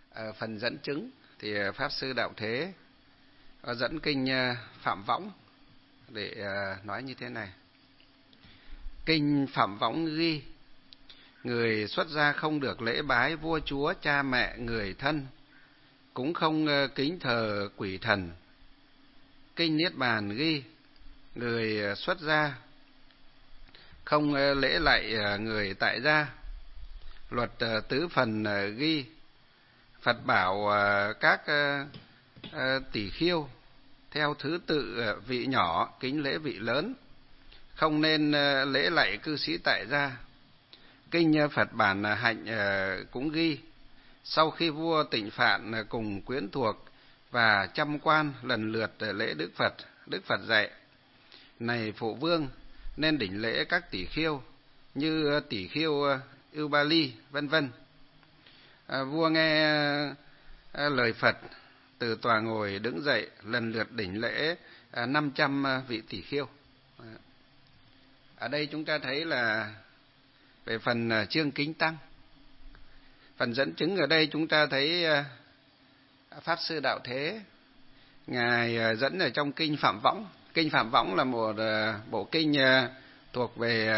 Ở phần dẫn chứng thì Pháp Sư Đạo Thế có dẫn kinh Phạm Võng để nói như thế này. Kinh Phạm Võng ghi: người xuất gia không được lễ bái vua chúa, cha mẹ, người thân, cũng không kính thờ quỷ thần. Kinh Niết Bàn ghi: người xuất gia không lễ lạy người tại gia. Luật tứ phần ghi: Phật bảo các tỷ khiêu theo thứ tự vị nhỏ kính lễ vị lớn, không nên lễ lạy cư sĩ tại gia. Kinh Phật Bản Hạnh cũng ghi: sau khi vua Tịnh Phạn cùng quyến thuộc và trăm quan lần lượt lễ Đức Phật, Đức Phật dạy: này phụ vương, nên đảnh lễ các tỷ khiêu như tỷ khiêu Ubali, vân vân. Vua nghe lời Phật, từ tòa ngồi đứng dậy, lần lượt đảnh lễ 500 vị tỷ khiêu. Ở đây chúng ta thấy là về phần chương kính tăng. Phần dẫn chứng ở đây chúng ta thấy Pháp Sư Đạo Thế ngài dẫn ở trong kinh Phạm Võng. Kinh Phạm Võng là một bộ kinh thuộc về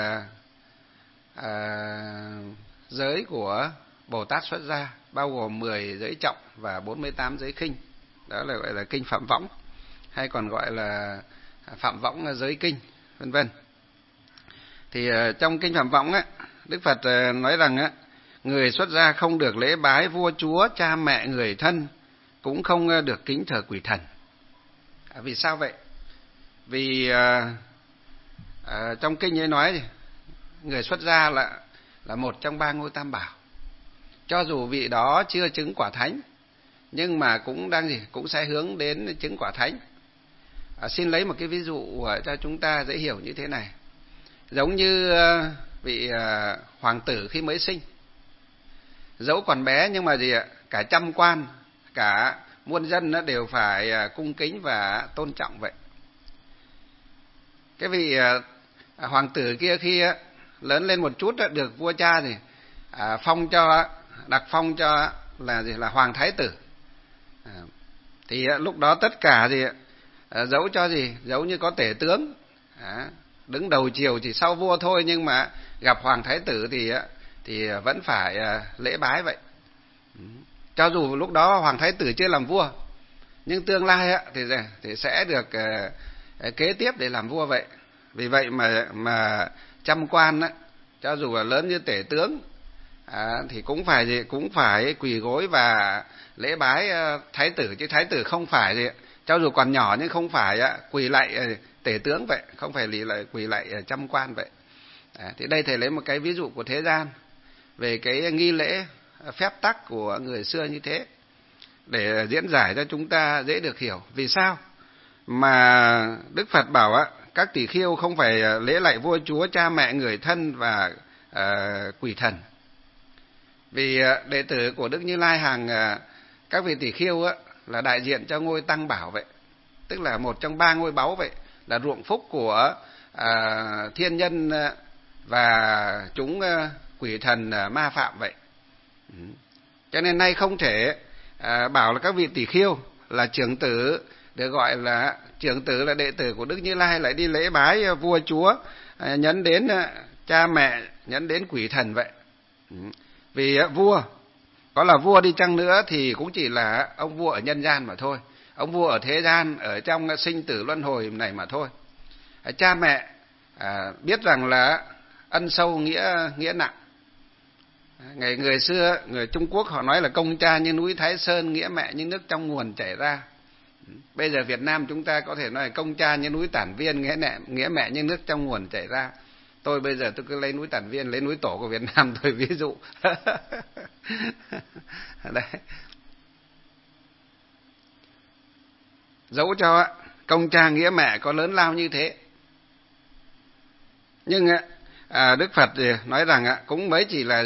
giới của Bồ Tát xuất gia, bao gồm 10 giới trọng và 48 giới khinh. Đó là gọi là kinh Phạm Võng, hay còn gọi là Phạm Võng giới kinh, vân vân. Thì trong kinh Phạm Võng á, Đức Phật nói rằng á, người xuất gia không được lễ bái vua chúa, cha mẹ, người thân, cũng không được kính thờ quỷ thần. Vì sao vậy? Vì trong kinh ấy nói người xuất gia là một trong 3 ngôi tam bảo. Cho dù vị đó chưa chứng quả thánh, nhưng mà cũng sẽ hướng đến chứng quả thánh. Xin lấy một cái ví dụ cho chúng ta dễ hiểu như thế này. Giống như vị hoàng tử khi mới sinh, dẫu còn bé nhưng mà cả trăm quan, cả muôn dân đều phải cung kính và tôn trọng vậy. Cái vị hoàng tử kia khi lớn lên một chút được vua cha thì đặc phong cho là hoàng thái tử. Thì lúc đó tất cả dẫu như có tể tướng đứng đầu triều chỉ sau vua thôi, nhưng mà gặp hoàng thái tử thì vẫn phải lễ bái vậy. Cho dù lúc đó hoàng thái tử chưa làm vua, nhưng tương lai thì sẽ được kế tiếp để làm vua vậy. Vì vậy mà trăm quan cho dù là lớn như tể tướng thì cũng phải quỳ gối và lễ bái thái tử, chứ thái tử không phải cho dù còn nhỏ nhưng không phải quỳ lạy tể tướng vậy, không phải quỳ lạy trăm quan vậy. Thì đây thầy lấy một cái ví dụ của thế gian về cái nghi lễ phép tắc của người xưa như thế, để diễn giải cho chúng ta dễ được hiểu vì sao mà Đức Phật bảo các tỷ khiêu không phải lễ lạy vua chúa, cha mẹ, người thân và quỷ thần. Vì đệ tử của Đức Như Lai hàng các vị tỷ khiêu là đại diện cho ngôi tăng bảo vậy, tức là một trong 3 ngôi báu vậy, là ruộng phúc của thiên nhân và chúng quỷ thần ma phạm vậy. Cho nên nay không thể bảo là các vị tỷ khiêu là trưởng tử, được gọi là trưởng tử là đệ tử của Đức Như Lai lại đi lễ bái vua chúa, nhấn đến cha mẹ, nhấn đến quỷ thần vậy. Vì vua, có là vua đi chăng nữa thì cũng chỉ là ông vua ở nhân gian mà thôi, ông vua ở thế gian, ở trong sinh tử luân hồi này mà thôi. Cha mẹ biết rằng là ân sâu nghĩa nặng. Người xưa, người Trung Quốc họ nói là công cha như núi Thái Sơn, nghĩa mẹ như nước trong nguồn chảy ra. Bây giờ Việt Nam chúng ta có thể nói là công cha như núi Tản Viên, nghĩa mẹ như nước trong nguồn chảy ra. Tôi bây giờ tôi cứ lấy núi Tản Viên, lấy núi tổ của Việt Nam tôi ví dụ. Đấy. Dẫu cho công cha nghĩa mẹ có lớn lao như thế, nhưng Đức Phật nói rằng cũng mới chỉ là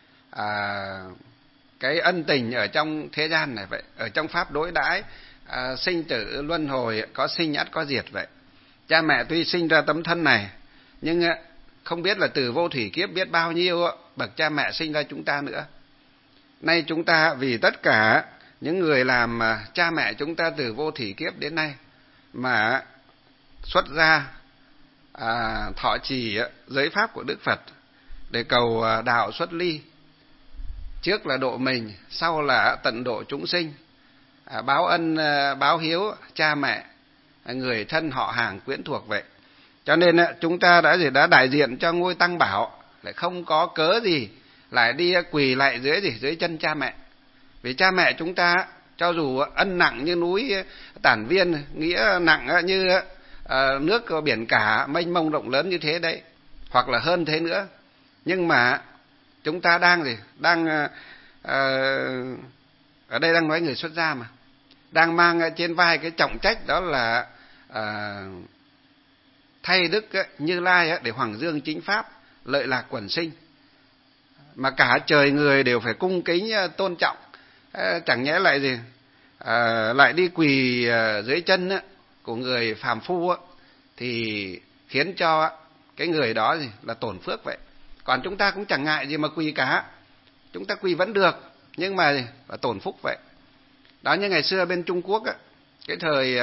cái ân tình ở trong thế gian này vậy, ở trong pháp đối đãi sinh tử luân hồi, có sinh ắt có diệt vậy. Cha mẹ tuy sinh ra tấm thân này, nhưng không biết là từ vô thủy kiếp biết bao nhiêu bậc cha mẹ sinh ra chúng ta nữa. Nay chúng ta vì tất cả những người làm cha mẹ chúng ta từ vô thỉ kiếp đến nay mà xuất gia thọ trì giới pháp của Đức Phật để cầu đạo xuất ly, trước là độ mình, sau là tận độ chúng sinh, báo ân báo hiếu cha mẹ, người thân họ hàng quyến thuộc vậy. Cho nên chúng ta đã đại diện cho ngôi Tăng Bảo, lại không có cớ gì lại đi quỳ lại dưới chân cha mẹ. Vì cha mẹ chúng ta cho dù ân nặng như núi Tản Viên, nghĩa nặng như nước biển cả mênh mông rộng lớn như thế đấy, hoặc là hơn thế nữa, nhưng mà chúng ta đang ở đây đang nói người xuất gia mà, đang mang trên vai cái trọng trách đó là thay Đức Như Lai để hoằng dương chính pháp, lợi lạc quần sinh, mà cả trời người đều phải cung kính tôn trọng. Chẳng nhẽ lại lại đi quỳ dưới chân của người phàm phu thì khiến cho cái người đó là tổn phước vậy. Còn chúng ta cũng chẳng ngại gì mà quỳ cả, chúng ta quỳ vẫn được, nhưng mà là tổn phúc vậy. Đó, như ngày xưa bên Trung Quốc cái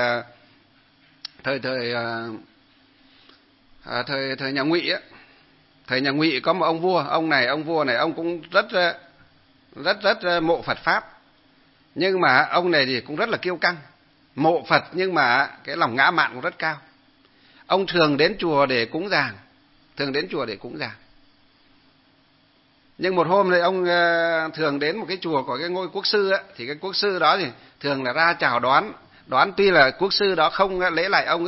thời nhà Ngụy thời nhà Ngụy có một ông vua, ông vua này ông cũng rất mộ Phật pháp, nhưng mà ông này thì cũng rất là kiêu căng, mộ Phật nhưng mà cái lòng ngã mạn cũng rất cao. Ông thường đến chùa để cúng dường, nhưng một hôm thì ông thường đến một cái chùa của cái ngôi quốc sư thì cái quốc sư đó thì thường là ra chào đón, tuy là quốc sư đó không lễ lại ông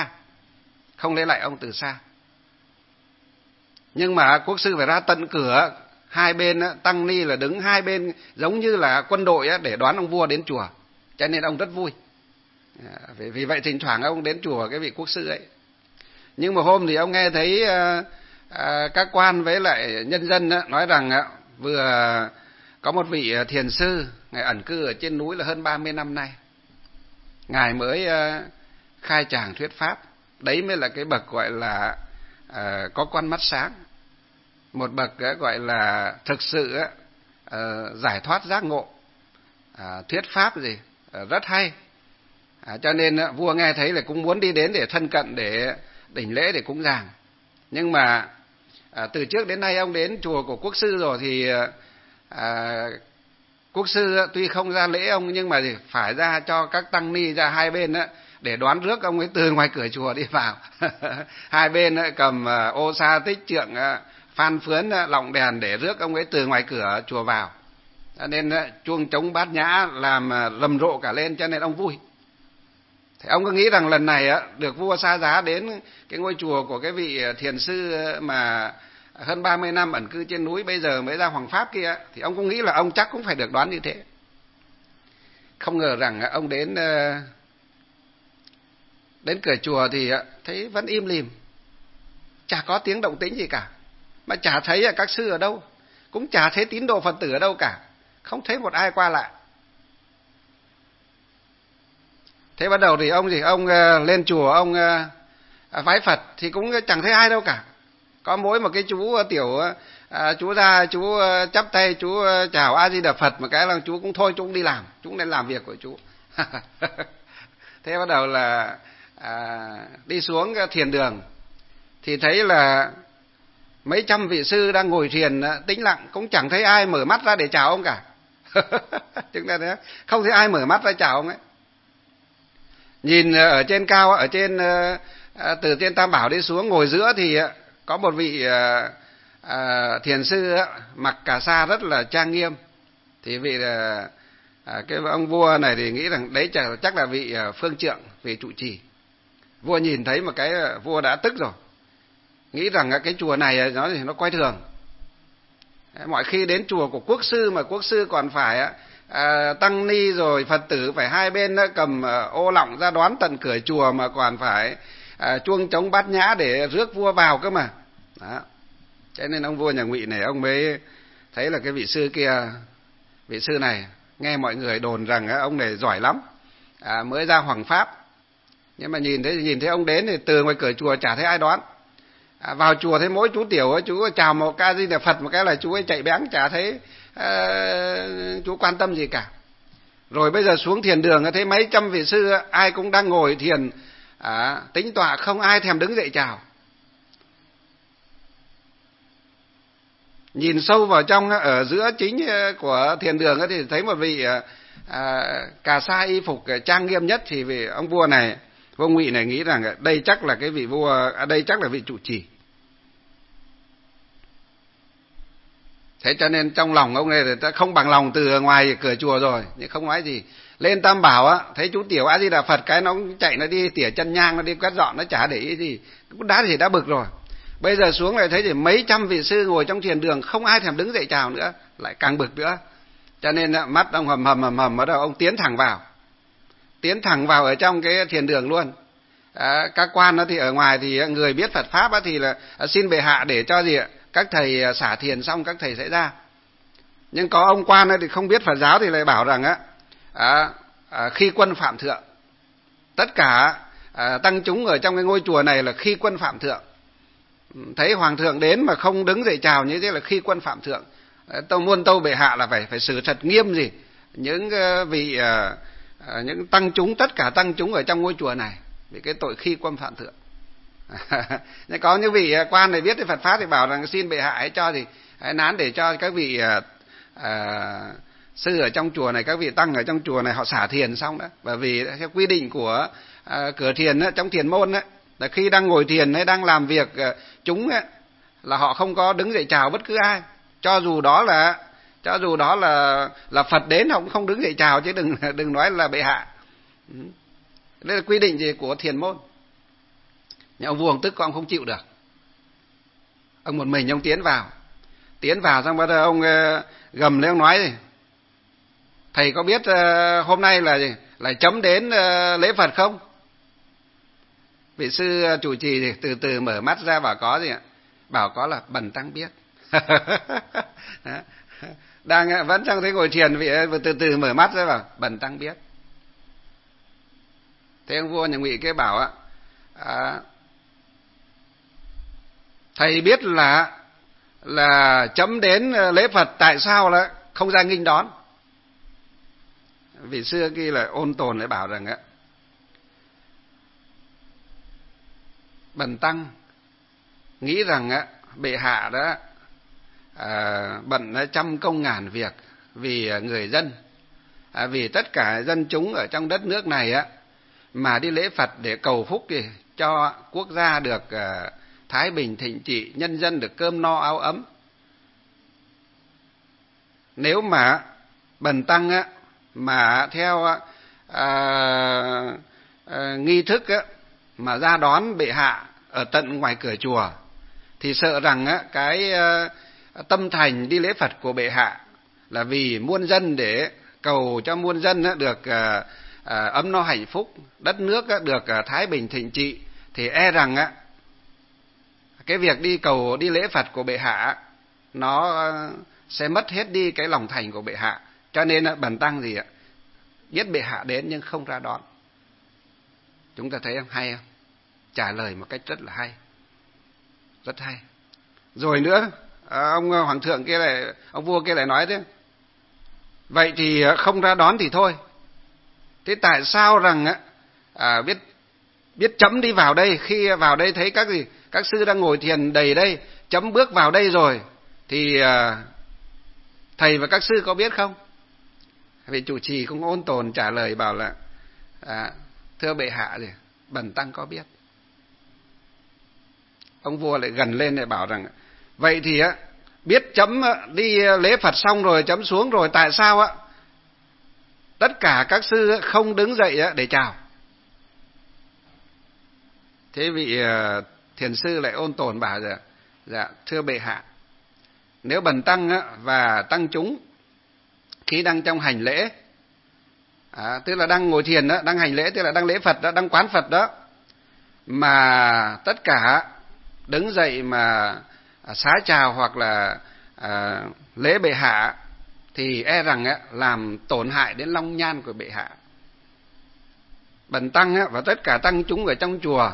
từ xa, nhưng mà quốc sư phải ra tận cửa, hai bên tăng ni là đứng hai bên giống như là quân đội để đón ông vua đến chùa, cho nên ông rất vui. Vì vậy thỉnh thoảng ông đến chùa cái vị quốc sư ấy. Nhưng mà hôm thì ông nghe thấy các quan với lại nhân dân nói rằng vừa có một vị thiền sư, ngài ẩn cư ở trên núi là hơn 30 năm nay, ngài mới khai tràng thuyết pháp. Đấy mới là cái bậc gọi là có con mắt sáng, một bậc gọi là thực sự giải thoát giác ngộ, thuyết pháp rất hay. Cho nên vua nghe thấy là cũng muốn đi đến để thân cận, để đỉnh lễ, để cúng dường. Nhưng mà từ trước đến nay ông đến chùa của quốc sư rồi thì quốc sư tuy không ra lễ ông, nhưng mà phải ra cho các tăng ni ra hai bên để đón rước ông ấy từ ngoài cửa chùa đi vào. Hai bên cầm ô sa tích trượng, phan phướn, lọng đèn để rước ông ấy từ ngoài cửa chùa vào. Cho nên chuông trống bát nhã làm rầm rộ cả lên, cho nên ông vui. Thì ông cứ nghĩ rằng lần này được vua xa giá đến cái ngôi chùa của cái vị thiền sư mà hơn 30 năm ẩn cư trên núi, bây giờ mới ra hoằng pháp kia, thì ông cũng nghĩ là ông chắc cũng phải được đón như thế. Không ngờ rằng ông đến cửa chùa thì thấy vẫn im lìm, chả có tiếng động tĩnh gì cả, mà chả thấy các sư ở đâu, cũng chả thấy tín đồ Phật tử ở đâu cả, không thấy một ai qua lại. Thế bắt đầu thì ông lên chùa, ông vái Phật thì cũng chẳng thấy ai đâu cả. Có mỗi một cái chú tiểu chú ra, chú chắp tay, chú chào A Di Đà Phật một cái là chú cũng thôi, chú cũng đi làm, chú nên làm việc của chú. Thế bắt đầu là đi xuống thiền đường thì thấy là mấy trăm vị sư đang ngồi thiền tĩnh lặng, cũng chẳng thấy ai mở mắt ra để chào ông cả. Chúng ta thấy không thấy ai mở mắt ra chào ông ấy. Nhìn ở trên cao, ở trên từ trên Tam Bảo đi xuống ngồi giữa thì có một vị thiền sư mặc cà sa rất là trang nghiêm. Thì vị cái ông vua này thì nghĩ rằng đấy chắc là vị phương trượng, vị trụ trì. Vua nhìn thấy một cái, vua đã tức rồi, nghĩ rằng cái chùa này nó coi thường. Mọi khi đến chùa của quốc sư mà quốc sư còn phải tăng ni rồi Phật tử phải hai bên cầm ô lọng ra đón tận cửa chùa, mà còn phải chuông trống bát nhã để rước vua vào cơ mà. Đó. Cho nên ông vua nhà Ngụy này ông mới thấy là cái vị sư kia, vị sư này nghe mọi người đồn rằng ông này giỏi lắm, mới ra hoằng pháp. Nhưng mà nhìn thấy ông đến thì từ ngoài cửa chùa chả thấy ai đón. Vào chùa thấy mỗi chú tiểu, chú chào một ca Di Đà Phật một cái là chú ấy chạy bén, chả thấy chú quan tâm gì cả. Rồi bây giờ xuống thiền đường thấy mấy trăm vị sư ai cũng đang ngồi thiền tĩnh tọa, không ai thèm đứng dậy chào. Nhìn sâu vào trong, ở giữa chính của thiền đường thì thấy một vị cà sa y phục trang nghiêm nhất, thì vị ông vua này, vua Ngụy này nghĩ rằng đây chắc là cái vị vua, đây chắc là vị trụ trì. Thế cho nên trong lòng ông này ta không bằng lòng từ ngoài cửa chùa rồi, nhưng không nói gì. Lên Tam Bảo thấy chú Tiểu A Di Đà Phật cái nó cũng chạy, nó đi tỉa chân nhang, nó đi quét dọn, nó chả để ý gì, cũng đã bực rồi. Bây giờ xuống lại thấy thì mấy trăm vị sư ngồi trong thiền đường, không ai thèm đứng dậy chào nữa, lại càng bực nữa. Cho nên mắt ông hầm ở đâu ông tiến thẳng vào ở trong cái thiền đường luôn. Các quan thì ở ngoài thì người biết Phật pháp thì là xin bệ hạ để cho gì ạ, các thầy xả thiền xong các thầy sẽ ra. Nhưng có ông quan thì không biết Phật giáo thì lại bảo rằng khi quân phạm thượng, tất cả tăng chúng ở trong cái ngôi chùa này là khi quân phạm thượng. Thấy hoàng thượng đến mà không đứng dậy chào như thế là khi quân phạm thượng. Muôn tâu bệ hạ là phải xử thật nghiêm gì những vị những tăng chúng, tất cả tăng chúng ở trong ngôi chùa này vì cái tội khi quân phạm thượng. Có những vị quan này biết cái Phật pháp thì bảo rằng xin bệ hạ hãy cho thì hãy nán để cho các vị sư ở trong chùa này, các vị tăng ở trong chùa này họ xả thiền xong đó. Bởi vì theo quy định của cửa thiền trong thiền môn là khi đang ngồi thiền hay đang làm việc chúng là họ không có đứng dậy chào bất cứ ai, cho dù đó là Phật đến họ cũng không đứng dậy chào, chứ đừng nói là bệ hạ. Đây là quy định gì của thiền môn. Nhưng ông vua ông tức, ông không chịu được, ông một mình ông tiến vào xong bắt đầu ông gầm lên, ông nói gì: thầy có biết hôm nay là gì, là chấm đến lễ Phật không? Vị sư chủ trì thì từ từ mở mắt ra bảo có gì ạ? Bảo có là bần tăng biết. Vẫn trong thế ngồi thiền, vị từ từ mở mắt ra bảo bần tăng biết. Thế ông vua nhà Ngụy cái bảo thầy biết là chấm đến lễ Phật, tại sao là không ra nghinh đón? Vị xưa kia là ôn tồn lại bảo rằng bần tăng nghĩ rằng bệ hạ đã bận trăm công ngàn việc vì người dân, vì tất cả dân chúng ở trong đất nước này mà đi lễ Phật để cầu phúc cho quốc gia được thái bình thịnh trị, nhân dân được cơm no áo ấm. Nếu mà bần tăng mà theo nghi thức mà ra đón bệ hạ ở tận ngoài cửa chùa thì sợ rằng cái tâm thành đi lễ Phật của bệ hạ là vì muôn dân, để cầu cho muôn dân được ấm no hạnh phúc, đất nước được thái bình thịnh trị, thì e rằng cái việc đi lễ Phật của bệ hạ nó sẽ mất hết đi cái lòng thành của bệ hạ. Cho nên bần tăng gì ạ, biết bệ hạ đến nhưng không ra đón. Chúng ta thấy không, hay không? Trả lời một cách rất là hay, rất hay. Rồi nữa, ông hoàng thượng kia lại, ông vua kia lại nói thế: vậy thì không ra đón thì thôi, thế tại sao rằng biết chấm đi vào đây, khi vào đây thấy các sư đang ngồi thiền đầy đây, chấm bước vào đây rồi thì thầy và các sư có biết không? Vị chủ trì cũng ôn tồn trả lời bảo là thưa bệ hạ gì, bần tăng có biết. Ông vua lại gần lên để bảo rằng vậy thì biết chấm đi lễ Phật xong rồi, chấm xuống rồi, tại sao tất cả các sư không đứng dậy để chào? Thế vị thiền sư lại ôn tồn bảo rằng dạ thưa bệ hạ, nếu bần tăng và tăng chúng khi đang trong hành lễ, tức là đang ngồi thiền đó, đang hành lễ, tức là đang lễ Phật đó, đang quán Phật đó, mà tất cả đứng dậy mà xá chào hoặc là lễ bệ hạ thì e rằng làm tổn hại đến long nhan của bệ hạ. Bần tăng và tất cả tăng chúng ở trong chùa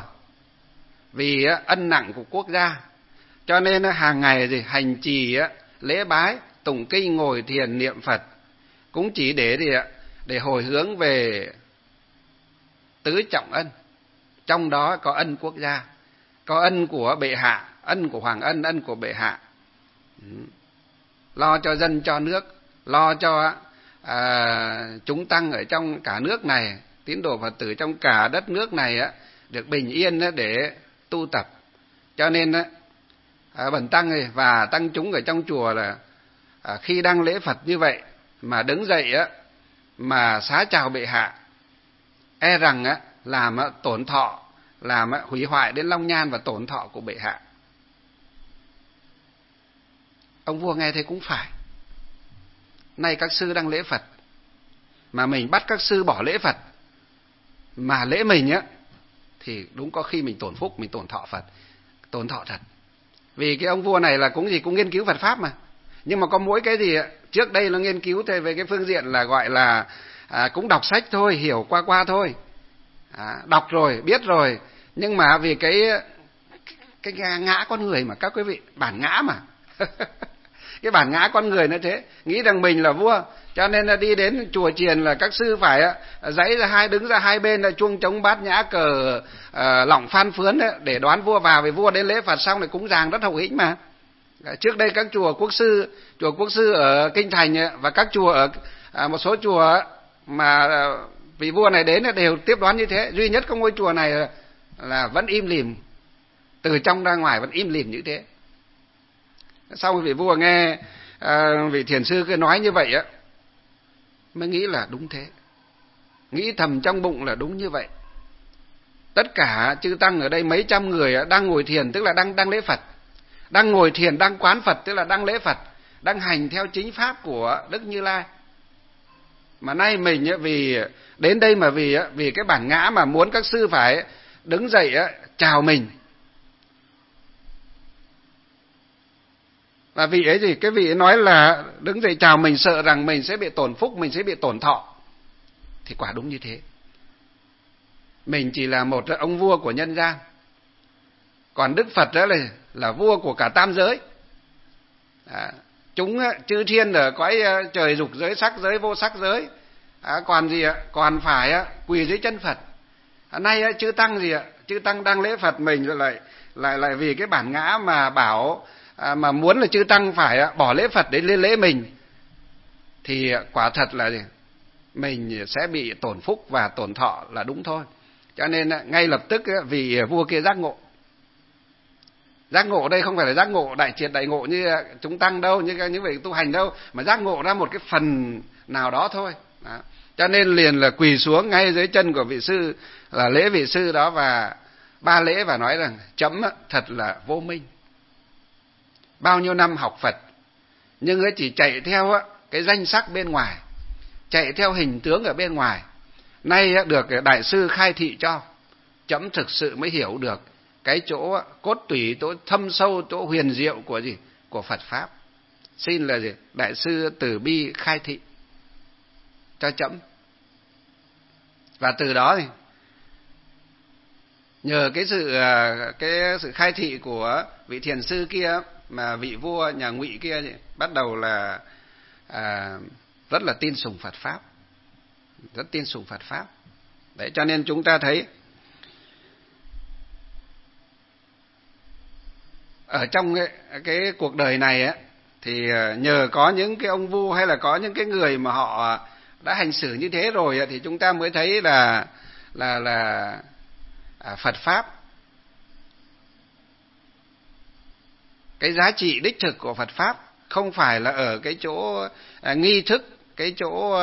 vì ân nặng của quốc gia, cho nên hàng ngày hành trì lễ bái tụng kinh, ngồi thiền, niệm Phật cũng chỉ để hồi hướng về tứ trọng ân. Trong đó có ân quốc gia, có ân của bệ hạ, ân của hoàng ân, ân của bệ hạ. Lo cho dân cho nước, lo cho chúng tăng ở trong cả nước này, tín đồ Phật tử trong cả đất nước này được bình yên để tu tập. Cho nên bần tăng và tăng chúng ở trong chùa là khi đang lễ Phật như vậy mà đứng dậy mà xá chào bệ hạ, e rằng làm tổn thọ, làm hủy hoại đến long nhan và tổn thọ của bệ hạ. Ông vua nghe thế cũng phải. Nay các sư đang lễ Phật mà mình bắt các sư bỏ lễ Phật mà lễ mình thì đúng có khi mình tổn phúc, mình tổn thọ Phật, tổn thọ thật. Vì cái ông vua này là cũng nghiên cứu Phật pháp mà. Nhưng mà có mỗi cái gì trước đây nó nghiên cứu về cái phương diện là gọi là cũng đọc sách thôi, hiểu qua thôi. Đọc rồi, biết rồi, nhưng mà vì cái ngã con người mà các quý vị, bản ngã mà. Cái bản ngã con người nó thế, nghĩ rằng mình là vua, cho nên là đi đến chùa chiền là các sư phải giãy ra đứng ra hai bên là chuông trống bát nhã cờ lọng phan phướn để đón vua vào, vì vua đến lễ Phật xong lại cúng dường rất hậu hĩnh mà. Trước đây các chùa quốc sư ở kinh thành và các chùa ở một số chùa mà vị vua này đến đều tiếp đón như thế. Duy nhất có ngôi chùa này là vẫn im lìm, từ trong ra ngoài vẫn im lìm như thế. Sau vị vua nghe vị thiền sư cứ nói như vậy mới nghĩ là đúng thế, nghĩ thầm trong bụng là đúng như vậy. Tất cả chư tăng ở đây mấy trăm người đang ngồi thiền, tức là đang lễ Phật, đang ngồi thiền, đang quán Phật, tức là đang lễ Phật, đang hành theo chính pháp của Đức Như Lai. Mà nay mình vì đến đây mà vì cái bản ngã mà muốn các sư phải đứng dậy chào mình. Và vị ấy gì, cái vị ấy nói là đứng dậy chào mình sợ rằng mình sẽ bị tổn phúc, mình sẽ bị tổn thọ. Thì quả đúng như thế. Mình chỉ là một ông vua của nhân gian. Còn Đức Phật đó là vua của cả tam giới. Chúng chư thiên ở cõi trời dục giới, sắc giới, vô sắc giới. Còn gì ạ? Còn phải quỳ dưới chân Phật. Nay chư tăng gì ạ? Chư tăng đang lễ Phật mình rồi lại vì cái bản ngã mà bảo mà muốn là chư tăng phải bỏ lễ Phật để lên lễ mình, thì quả thật là gì? Mình sẽ bị tổn phúc và tổn thọ là đúng thôi. Cho nên ngay lập tức vì vua kia giác ngộ. Giác ngộ đây không phải là giác ngộ đại triệt đại ngộ như chúng tăng đâu, như những vị tu hành đâu, mà giác ngộ ra một cái phần nào đó thôi. Đó. Cho nên liền là quỳ xuống ngay dưới chân của vị sư, là lễ vị sư đó và ba lễ và nói rằng chấm thật là vô minh. Bao nhiêu năm học Phật nhưng chỉ chạy theo cái danh sắc bên ngoài, chạy theo hình tướng ở bên ngoài. Nay được đại sư khai thị cho, chấm thực sự mới hiểu được cái chỗ cốt tủy, chỗ thâm sâu, chỗ huyền diệu của gì? Của Phật pháp. Xin là gì? Đại sư từ bi khai thị cho chấm. Và từ đó thì nhờ cái sự khai thị của vị thiền sư kia mà vị vua nhà Ngụy kia bắt đầu là rất là tin sùng Phật pháp, rất tin sùng Phật pháp. Đấy, cho nên chúng ta thấy ở trong cái cuộc đời này thì nhờ có những cái ông vua hay là có những cái người mà họ đã hành xử như thế rồi thì chúng ta mới thấy là Phật pháp, cái giá trị đích thực của Phật pháp không phải là ở cái chỗ nghi thức, cái chỗ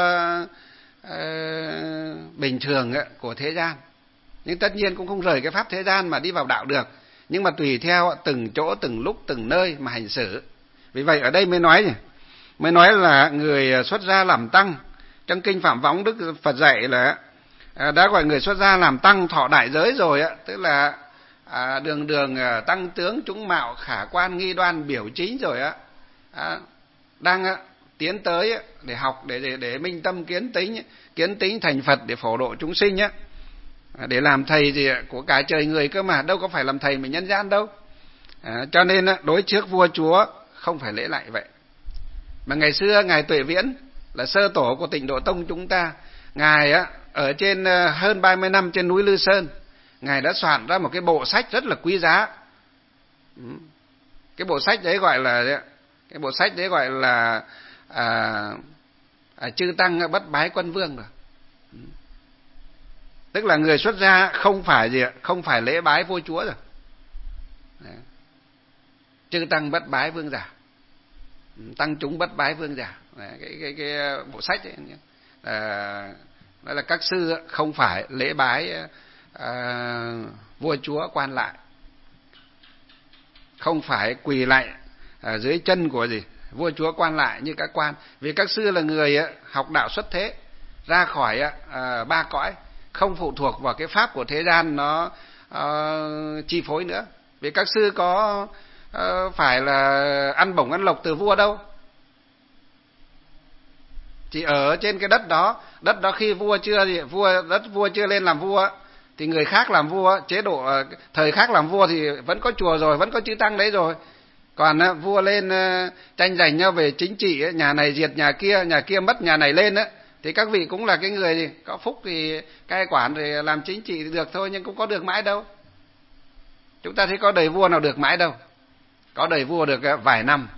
bình thường của thế gian. Nhưng tất nhiên cũng không rời cái pháp thế gian mà đi vào đạo được, nhưng mà tùy theo từng chỗ, từng lúc, từng nơi mà hành xử. Vì vậy ở đây mới nói là người xuất gia làm tăng. Trong kinh Phạm Võng Đức Phật dạy là đã gọi người xuất gia làm tăng thọ đại giới rồi, tức là đường đường tăng tướng chúng mạo khả quan nghi đoan biểu chính rồi đang tiến tới để học, để minh tâm kiến tính thành Phật để phổ độ chúng sinh để làm thầy gì của cả trời người cơ mà, đâu có phải làm thầy mình nhân gian đâu. Cho nên đối trước vua chúa không phải lễ lại vậy, Mà ngày xưa ngài Tuệ Viễn là sơ tổ của Tịnh Độ Tông chúng ta, ngài á ở trên hơn 30 năm trên núi Lư Sơn, ngài đã soạn ra một cái bộ sách rất là quý giá. Cái bộ sách đấy gọi là Chư Tăng Bất Bái Quân Vương rồi. Tức là người xuất gia không phải lễ bái vua chúa rồi. Đấy. Chư Tăng Bất Bái Vương giả, tăng chúng bất bái vương giả. Đấy, cái bộ sách ấy, đó là các sư không phải lễ bái vua chúa quan lại, không phải quỳ lại dưới chân của vua chúa quan lại như các quan. Vì các sư là người học đạo xuất thế, ra khỏi ba cõi, không phụ thuộc vào cái pháp của thế gian nó chi phối nữa. Vì các sư có phải là ăn bổng ăn lộc từ vua đâu, chỉ ở trên cái đất đó khi vua chưa lên làm vua thì người khác làm vua, chế độ thời khác làm vua thì vẫn có chùa rồi, vẫn có chư tăng đấy rồi. Còn vua lên tranh giành nhau về chính trị, nhà này diệt nhà kia mất nhà này lên á, thì các vị cũng là cái người có phúc thì cai quản rồi làm chính trị thì được thôi, nhưng cũng có được mãi đâu. Chúng ta thấy có đời vua nào được mãi đâu, có đời vua được vài năm,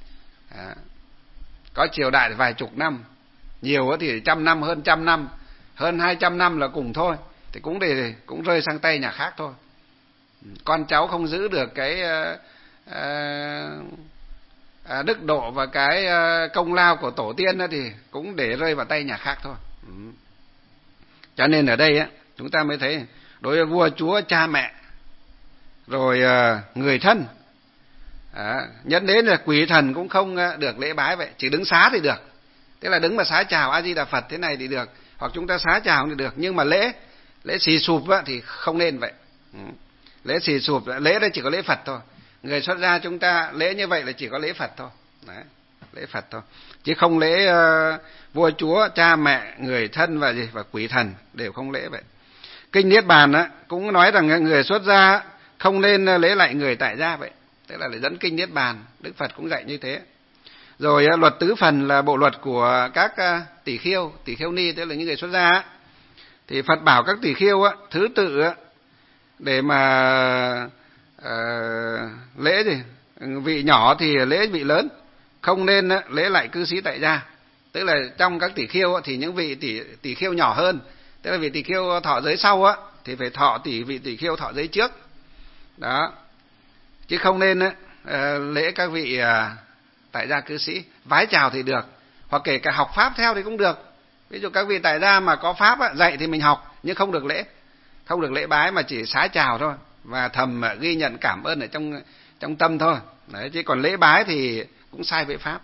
có triều đại vài chục năm, nhiều thì 100 năm, hơn 100 năm, hơn 200 năm là cùng thôi, thì cũng rơi sang tay nhà khác thôi. Con cháu không giữ được cái đức độ và cái công lao của tổ tiên thì cũng để rơi vào tay nhà khác thôi. Cho nên ở đây chúng ta mới thấy đối với vua chúa, cha mẹ, rồi người thân, nhẫn đến là quỷ thần cũng không được lễ bái vậy, chỉ đứng xá thì được. Thế là đứng mà xá chào A Di Đà Phật thế này thì được, hoặc chúng ta xá chào thì được, nhưng mà lễ xì sụp thì không nên vậy. Lễ xì sụp, lễ đây chỉ có lễ Phật thôi. Người xuất gia chúng ta lễ như vậy là chỉ có lễ Phật thôi. Đấy, lễ Phật thôi, chứ không lễ vua chúa, cha mẹ, người thân và quỷ thần đều không lễ vậy. Kinh Niết Bàn cũng nói rằng người xuất gia không nên lễ lại người tại gia vậy. Tức là dẫn kinh Niết Bàn, Đức Phật cũng dạy như thế. Rồi luật tứ phần là bộ luật của các tỷ khiêu ni, tức là những người xuất gia. Thì Phật bảo các tỷ khiêu thứ tự để mà lễ vị nhỏ thì lễ vị lớn, không nên lễ lại cư sĩ tại gia. Tức là trong các tỷ khiêu thì những vị tỷ khiêu nhỏ hơn, tức là vị tỷ khiêu thọ giới sau thì phải thọ vị tỷ khiêu thọ giới trước. Đó. Chứ không nên lễ các vị tại gia cư sĩ. Vái chào thì được, hoặc kể cả học pháp theo thì cũng được. Ví dụ các vị tại gia mà có pháp dạy thì mình học, nhưng không được lễ bái, mà chỉ xá chào thôi và thầm ghi nhận cảm ơn ở trong tâm thôi. Đấy, chứ còn lễ bái thì cũng sai với pháp.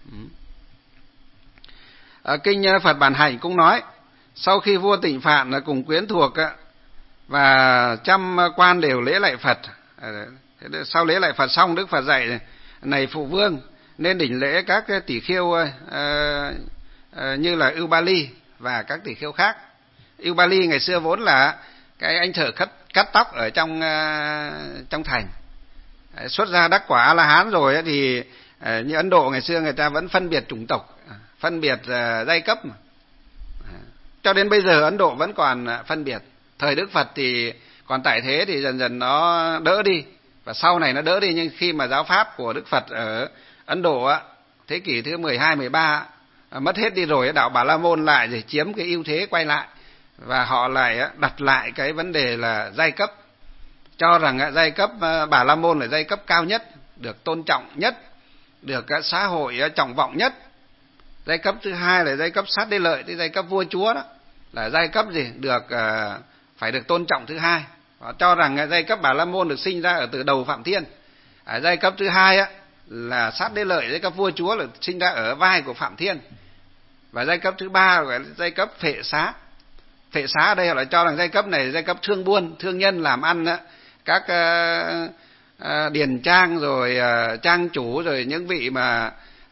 Kinh Phật Bản Hạnh cũng nói, sau khi vua Tịnh Phạn là cùng quyến thuộc và trăm quan đều lễ lại Phật. Sau lễ lại Phật xong, Đức Phật dạy này phụ vương, nên đỉnh lễ các tỷ khiêu như là Ưu Ba Ly và các tỷ khiêu khác. Ưu Ba Ly ngày xưa vốn là cái anh thợ cắt tóc ở trong thành. Xuất ra đắc quả A La Hán rồi thì như Ấn Độ ngày xưa người ta vẫn phân biệt chủng tộc, phân biệt giai cấp. Cho đến bây giờ Ấn Độ vẫn còn phân biệt. Thời Đức Phật thì còn tại thế thì dần dần nó đỡ đi, và sau này nó đỡ đi, nhưng khi mà giáo pháp của Đức Phật ở Ấn Độ thế kỷ thứ 12, 13 mất hết đi rồi, đạo Bà La Môn lại rồi chiếm cái ưu thế quay lại, và họ lại đặt lại cái vấn đề là giai cấp, cho rằng giai cấp Bà La Môn là giai cấp cao nhất, được tôn trọng nhất, được xã hội trọng vọng nhất. Giai cấp thứ hai là giai cấp sát đế lợi, cái giai cấp vua chúa đó là giai cấp được phải được tôn trọng thứ hai. Họ cho rằng giai cấp Bà La Môn được sinh ra ở từ đầu Phạm Thiên. Giai cấp thứ hai là sát đế lợi, giai cấp vua chúa là sinh ra ở vai của Phạm Thiên. Và giai cấp thứ ba là giai cấp phệ xá. Phệ xá ở đây họ lại cho rằng giai cấp này là giai cấp thương buôn, thương nhân làm ăn, các điền trang rồi trang chủ, rồi những vị mà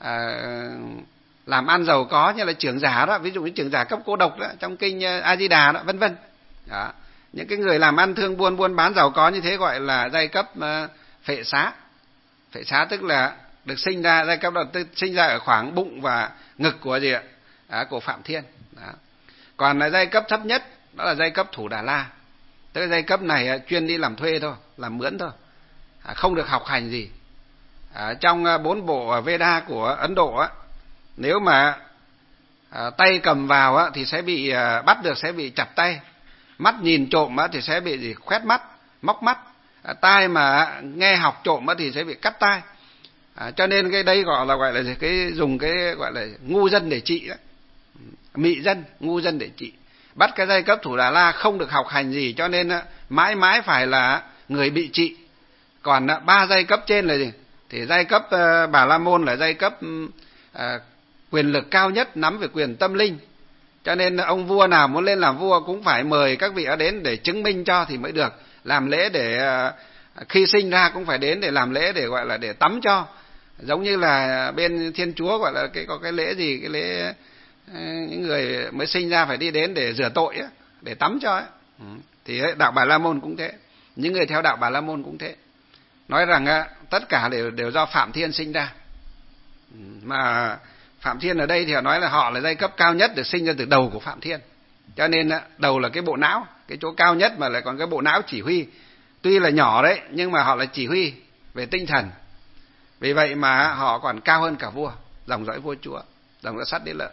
làm ăn giàu có như là trưởng giả đó, ví dụ như trưởng giả cấp cô độc đó trong kinh A Di Đà đó, vân vân. Đó, những cái người làm ăn thương buôn bán giàu có như thế gọi là giai cấp phệ xá. Phệ xá tức là được sinh ra, giai cấp đó sinh ra ở khoảng bụng và ngực của gì ạ? Của Phạm Thiên. Đó. Còn là giai cấp thấp nhất đó là giai cấp Thủ Đà La. Tức là giai cấp này chuyên đi làm thuê thôi, làm mướn thôi, không được học hành gì. Trong 4 bộ Veda của Ấn Độ á, nếu mà tay cầm vào á thì sẽ bị bắt được, sẽ bị chặt tay. Mắt nhìn trộm á thì sẽ bị gì? Khoét mắt, móc mắt. Tai mà nghe học trộm á thì sẽ bị cắt tai. Cho nên cái đây gọi là gì? Cái dùng cái gọi là ngu dân để trị đó. Mị dân, ngu dân để trị. Bắt cái giai cấp Thủ Đà La không được học hành gì, cho nên mãi mãi phải là người bị trị. Còn 3 giai cấp trên là gì? Thì giai cấp Bà La Môn là giai cấp quyền lực cao nhất, nắm về quyền tâm linh. Cho nên ông vua nào muốn lên làm vua cũng phải mời các vị ở đến để chứng minh cho thì mới được. Làm lễ để khi sinh ra cũng phải đến để làm lễ, để gọi là để tắm cho. Giống như là bên Thiên Chúa gọi là có cái lễ gì, cái lễ những người mới sinh ra phải đi đến để rửa tội á, để tắm cho ấy. Thì đạo Bà La Môn cũng thế, những người theo đạo Bà La Môn cũng thế. Nói rằng tất cả đều do Phạm Thiên sinh ra. Mà Phạm Thiên ở đây thì họ nói là họ là giai cấp cao nhất, được sinh ra từ đầu của Phạm Thiên. Cho nên đầu là cái bộ não, cái chỗ cao nhất, mà lại còn cái bộ não chỉ huy. Tuy là nhỏ đấy, nhưng mà họ là chỉ huy về tinh thần. Vì vậy mà họ còn cao hơn cả vua, dòng dõi vua chúa, dòng dõi Sát Đế Lợi.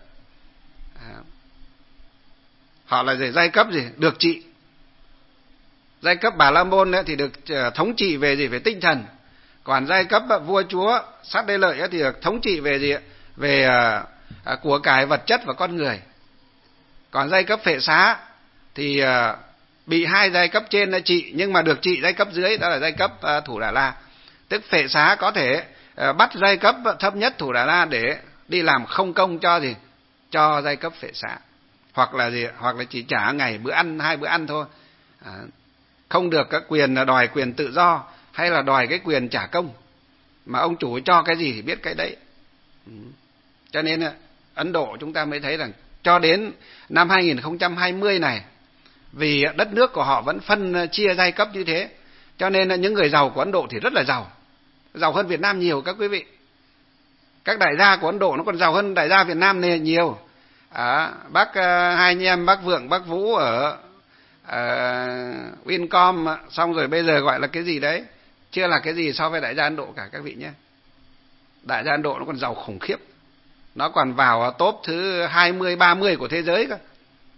Họ là giai cấp gì? Được trị. Giai cấp Bà La Môn thì được thống trị về gì? Về tinh thần. Còn giai cấp vua chúa Sát Đế Lợi thì được thống trị về gì? Về của cải vật chất và con người. Còn giai cấp Phệ Xá thì bị 2 giai cấp trên trị, nhưng mà được trị giai cấp dưới, đó là giai cấp Thủ Đà La. Tức Phệ Xá có thể bắt giai cấp thấp nhất Thủ Đà La để đi làm không công cho gì? Cho giai cấp Phệ Xá. Hoặc là gì? Hoặc là chỉ trả ngày bữa ăn, 2 bữa ăn thôi. Không được các quyền đòi quyền tự do hay là đòi cái quyền trả công. Mà ông chủ cho cái gì thì biết cái đấy. Cho nên Ấn Độ chúng ta mới thấy rằng cho đến năm 2020 này, vì đất nước của họ vẫn phân chia giai cấp như thế, cho nên những người giàu của Ấn Độ thì rất là giàu. Giàu hơn Việt Nam nhiều các quý vị. Các đại gia của Ấn Độ nó còn giàu hơn đại gia Việt Nam này nhiều. Bác hai anh em bác Vượng, bác Vũ ở Wincom, xong rồi bây giờ gọi là cái gì đấy, chưa là cái gì so với đại gia Ấn Độ cả các vị nhé. Đại gia Ấn Độ nó còn giàu khủng khiếp. Nó còn vào top thứ 20, 30 của thế giới cơ.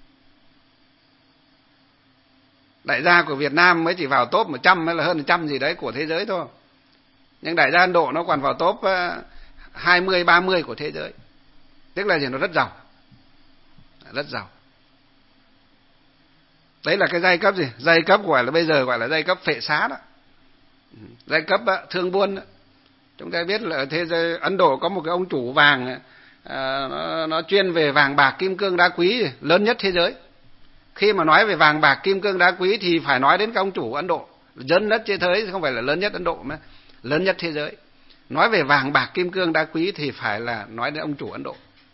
Đại gia của Việt Nam mới chỉ vào top 100 hay là hơn 100 gì đấy của thế giới thôi. Nhưng đại gia Ấn Độ nó còn vào top 20, 30 của thế giới. Tức là gì? Nó rất giàu. Rất giàu. Đấy là cái giai cấp gì? Giai cấp gọi là bây giờ gọi là giai cấp Phệ Xá đó. Giai cấp thương buôn đó. Chúng ta biết là ở thế giới Ấn Độ có một cái ông chủ vàng, nó chuyên về vàng bạc kim cương đá quý lớn nhất thế giới. Khi mà nói về vàng bạc kim cương đá quý thì phải nói đến cái ông chủ Ấn Độ, lớn nhất thế giới, không phải là lớn nhất Ấn Độ mà lớn nhất thế giới. Nói về vàng bạc kim cương đá quý thì phải là nói đến ông chủ Ấn Độ,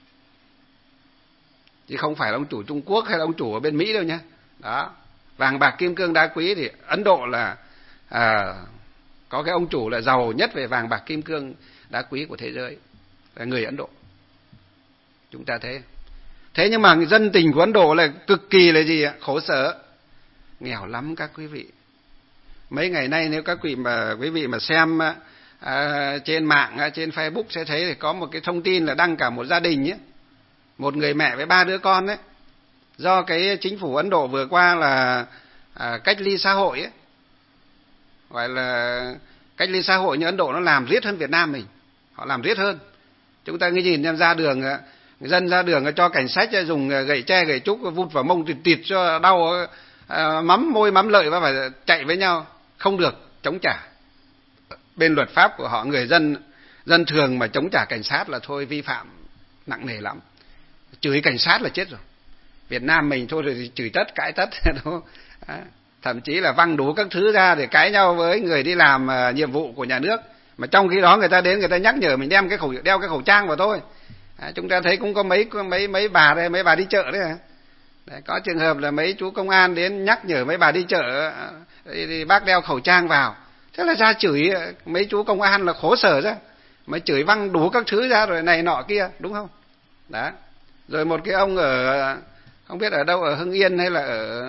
chứ không phải là ông chủ Trung Quốc hay là ông chủ ở bên Mỹ đâu nhé. Đó, vàng bạc kim cương đá quý thì Ấn Độ là có cái ông chủ là giàu nhất về vàng bạc kim cương đá quý của thế giới, là người Ấn Độ. Chúng ta thấy. Thế nhưng mà dân tình của Ấn Độ là cực kỳ là gì ạ? Khổ sở, nghèo lắm các quý vị. Mấy ngày nay nếu các quý vị mà xem trên mạng, trên Facebook sẽ thấy thì có một cái thông tin là đăng cả một gia đình ấy, một người mẹ với 3 đứa con ấy, do cái chính phủ Ấn Độ vừa qua là cách ly xã hội ấy, gọi là cách ly xã hội như Ấn Độ nó làm riết hơn Việt Nam mình, họ làm riết hơn. Chúng ta cứ nhìn xem ra đường, dân ra đường cho cảnh sát dùng gậy tre gậy trúc vụt vào mông tịt cho đau, mắm môi mắm lợi và phải chạy với nhau, không được chống trả. Bên luật pháp của họ, người dân thường mà chống trả cảnh sát là thôi vi phạm nặng nề lắm, chửi cảnh sát là chết rồi. Việt Nam mình thôi thì chửi tất cãi tất đúng. Thậm chí là văng đủ các thứ ra để cãi nhau với người đi làm nhiệm vụ của nhà nước, mà trong khi đó người ta đến người ta nhắc nhở mình đeo cái khẩu trang vào thôi. Chúng ta thấy cũng có mấy bà đây, mấy bà đi chợ đấy. Đấy, có trường hợp là mấy chú công an đến nhắc nhở mấy bà đi chợ thì bác đeo khẩu trang vào, thế là ra chửi mấy chú công an là khổ sở ra. mới chửi văng đủ các thứ ra rồi này nọ kia, đúng không? Đó. Rồi một cái ông ở không biết ở đâu, ở Hưng Yên hay là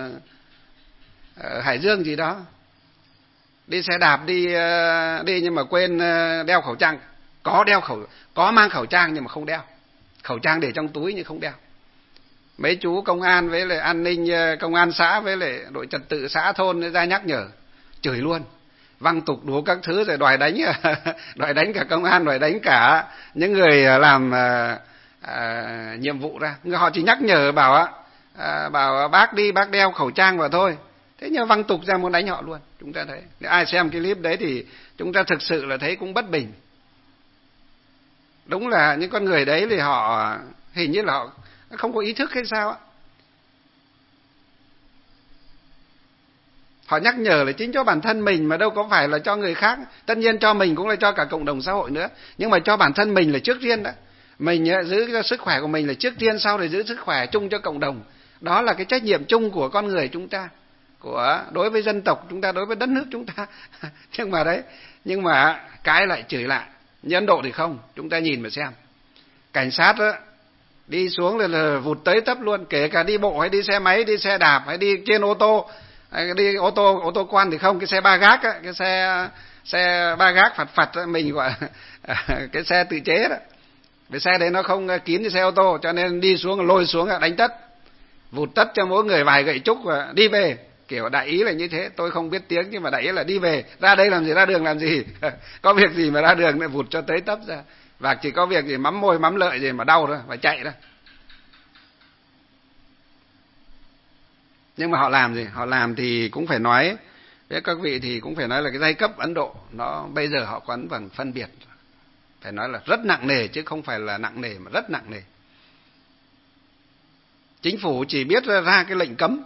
ở Hải Dương gì đó, đi xe đạp đi nhưng mà quên đeo khẩu trang. Có mang khẩu trang nhưng mà không đeo. Khẩu trang để trong túi nhưng không đeo. Mấy chú công an với lại an ninh, công an xã với lại đội trật tự xã thôn ra nhắc nhở, chửi luôn, văng tục đủ các thứ rồi đòi đánh đòi đánh cả công an, đòi đánh cả những người làm nhiệm vụ ra. Họ chỉ nhắc nhở bảo bác đi, bác đeo khẩu trang vào thôi. Thế nhưng văng tục ra muốn đánh họ luôn. Chúng ta thấy, nếu ai xem cái clip đấy thì chúng ta thực sự là thấy cũng bất bình. Đúng là những con người đấy thì họ hình như là họ không có ý thức hay sao á. Họ nhắc nhở là chính cho bản thân mình mà đâu có phải là cho người khác. Tất nhiên cho mình cũng là cho cả cộng đồng xã hội nữa, nhưng mà cho bản thân mình là trước tiên đó. Mình giữ cho sức khỏe của mình là trước tiên, sau rồi giữ sức khỏe chung cho cộng đồng. Đó là cái trách nhiệm chung của con người chúng ta, đối với dân tộc chúng ta, đối với đất nước chúng ta. Nhưng mà cái lại chửi lại. Như Ấn Độ thì không, chúng ta nhìn mà xem. Cảnh sát đó, đi xuống là vụt tới tấp luôn, kể cả đi bộ hay đi xe máy, đi xe đạp hay đi trên ô tô. Đi ô tô quan thì không, cái xe ba gác á, cái xe ba gác phạt mình gọi cái xe tự chế đó. Cái xe đấy nó không kín như xe ô tô, cho nên đi xuống lôi xuống đánh tất, vụt tất cho mỗi người vài gậy trúc và đi về. Kiểu đại ý là như thế, tôi không biết tiếng nhưng mà đại ý là đi về. Ra đây làm gì, ra đường làm gì có việc gì mà ra đường lại vụt cho tới tấp ra. Và chỉ có việc gì mắm môi mắm lợi gì mà đau thôi, phải chạy đó. Nhưng mà họ làm gì? Họ làm thì cũng phải nói với các vị, thì cũng phải nói là cái giai cấp Ấn Độ nó bây giờ họ vẫn vẫn phân biệt, phải nói là rất nặng nề, chứ không phải là nặng nề mà rất nặng nề. Chính phủ chỉ biết ra cái lệnh cấm,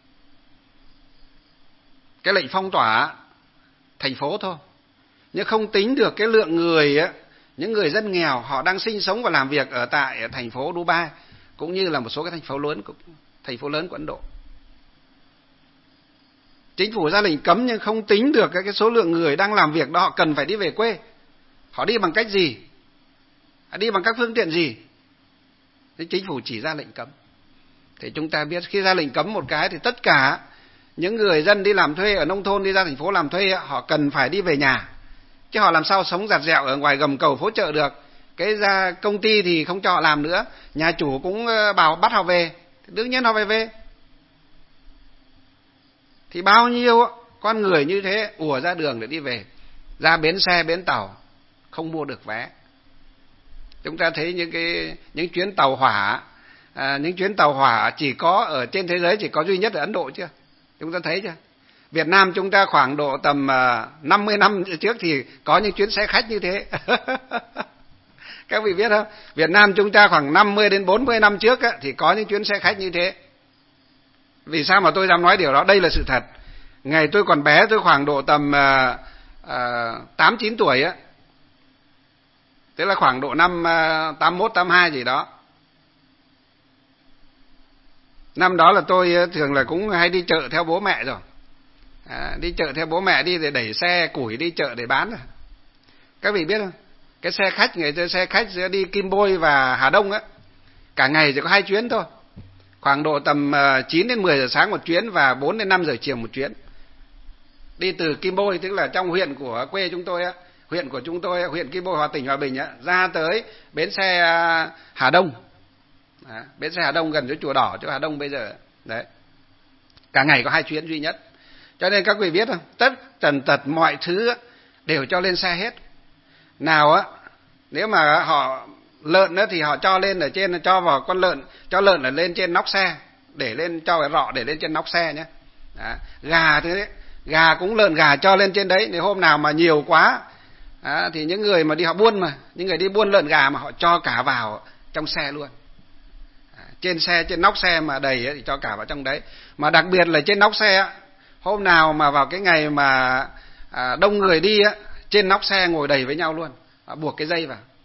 cái lệnh phong tỏa thành phố thôi, nhưng không tính được cái lượng người á, những người dân nghèo họ đang sinh sống và làm việc ở tại thành phố Dubai cũng như là một số cái thành phố lớn của Ấn Độ. Chính phủ ra lệnh cấm nhưng không tính được cái số lượng người đang làm việc đó, họ cần phải đi về quê. Họ đi bằng cách gì? Đi bằng các phương tiện gì? Thế chính phủ chỉ ra lệnh cấm. Thì chúng ta biết khi ra lệnh cấm một cái thì tất cả những người dân đi làm thuê ở nông thôn đi ra thành phố làm thuê, họ cần phải đi về nhà. Chứ họ làm sao sống giặt dẹo ở ngoài gầm cầu phố chợ được. Cái ra công ty thì không cho họ làm nữa, nhà chủ cũng bảo bắt họ về, thì đương nhiên họ phải về. Thì bao nhiêu con người như thế ùa ra đường để đi về, ra bến xe bến tàu không mua được vé. Chúng ta thấy những chuyến tàu hỏa, những chuyến tàu hỏa chỉ có ở trên thế giới chỉ có duy nhất ở Ấn Độ chưa? Chúng ta thấy chưa? Việt Nam chúng ta khoảng độ tầm 50 năm trước thì có những chuyến xe khách như thế. Các vị biết không? Việt Nam chúng ta khoảng 50 đến 40 năm trước thì có những chuyến xe khách như thế. Vì sao mà tôi dám nói điều đó? Đây là sự thật. Ngày tôi còn bé, tôi khoảng độ tầm 8-9 tuổi á, tức là khoảng độ năm 81, 82 gì đó. Năm đó là tôi thường là cũng hay đi chợ theo bố mẹ rồi. Đi chợ theo bố mẹ đi để đẩy xe củi đi chợ để bán rồi. Các vị biết không? Cái xe khách, xe khách sẽ đi Kim Bôi và Hà Đông á, cả ngày chỉ có 2 chuyến thôi. Khoảng độ tầm 9 đến 10 giờ sáng một chuyến và 4 đến 5 giờ chiều một chuyến. Đi từ Kim Bôi, tức là trong huyện của quê chúng tôi á, huyện của chúng tôi, huyện Kim Bôi, tỉnh Hòa Bình á, ra tới bến xe Hà Đông. Bến xe Hà Đông gần chỗ chùa Đỏ, chỗ Hà Đông bây giờ. Đấy. Cả ngày có 2 chuyến duy nhất. Cho nên các vị biết không? Tất tần tật mọi thứ đều cho lên xe hết. Nào á, nếu mà họ lợn đó thì họ cho lên ở trên, cho vào con lợn, cho lợn ở lên trên nóc xe, để lên cho cái rọ để lên trên nóc xe nhé. Gà thế đấy, gà cũng lợn gà cho lên trên đấy. Nếu hôm nào mà nhiều quá thì những người mà đi họ buôn, mà những người đi buôn lợn gà mà họ cho cả vào trong xe luôn. Trên xe, trên nóc xe mà đầy thì cho cả vào trong đấy. Mà đặc biệt là trên nóc xe, hôm nào mà vào cái ngày mà đông người đi, trên nóc xe ngồi đầy với nhau luôn, buộc cái dây vào.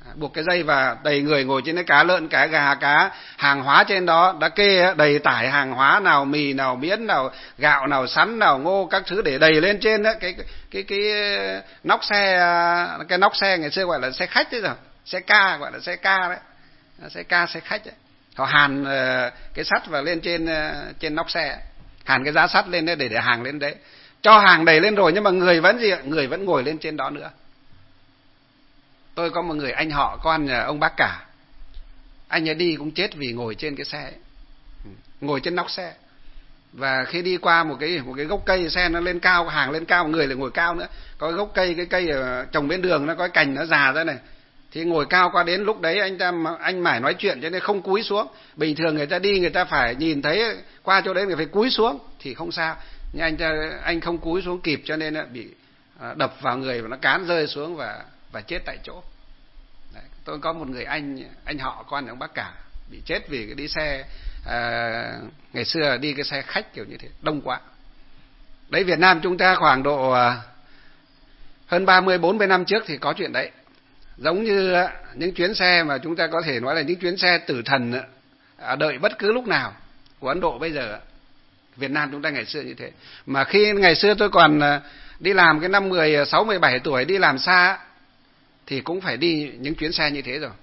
buộc cái dây và đầy người ngồi trên cái cá lợn, cá gà, cá hàng hóa trên đó đã kê đầy tải hàng hóa, nào mì, nào miến, nào gạo, nào sắn, nào ngô, các thứ để đầy lên trên đó cái nóc xe. Cái nóc xe ngày xưa gọi là xe khách đấy rồi, xe ca, gọi là xe ca đấy, xe ca, xe khách đấy. Họ hàn cái sắt vào lên trên nóc xe, hàn cái giá sắt lên đấy để hàng lên đấy, cho hàng đầy lên rồi nhưng mà người vẫn gì ạ? Người vẫn ngồi lên trên đó nữa. Tôi có một người anh họ con nhà ông Bác Cả, anh ấy đi cũng chết vì ngồi trên cái xe ấy. Ngồi trên nóc xe, và khi đi qua một cái gốc cây, xe nó lên cao, hàng lên cao, người lại ngồi cao nữa. Có cái gốc cây, cái cây trồng bên đường, nó có cái cành nó già ra này, thì ngồi cao qua đến lúc đấy anh mải nói chuyện cho nên không cúi xuống. Bình thường người ta đi, người ta phải nhìn thấy qua chỗ đấy người phải cúi xuống thì không sao, nhưng anh không cúi xuống kịp cho nên bị đập vào người và nó cán rơi xuống và chết tại chỗ. Đấy, tôi có một người anh họ con ông Bác Cả bị chết vì cái đi xe ngày xưa đi cái xe khách kiểu như thế, đông quá. Đấy, Việt Nam chúng ta khoảng độ hơn 30-40 năm trước thì có chuyện đấy. Giống như những chuyến xe mà chúng ta có thể nói là những chuyến xe tử thần đợi bất cứ lúc nào của Ấn Độ bây giờ. Việt Nam chúng ta ngày xưa như thế. Mà khi ngày xưa tôi còn đi làm cái năm 16-17 tuổi đi làm xa thì cũng phải đi những chuyến xe như thế rồi.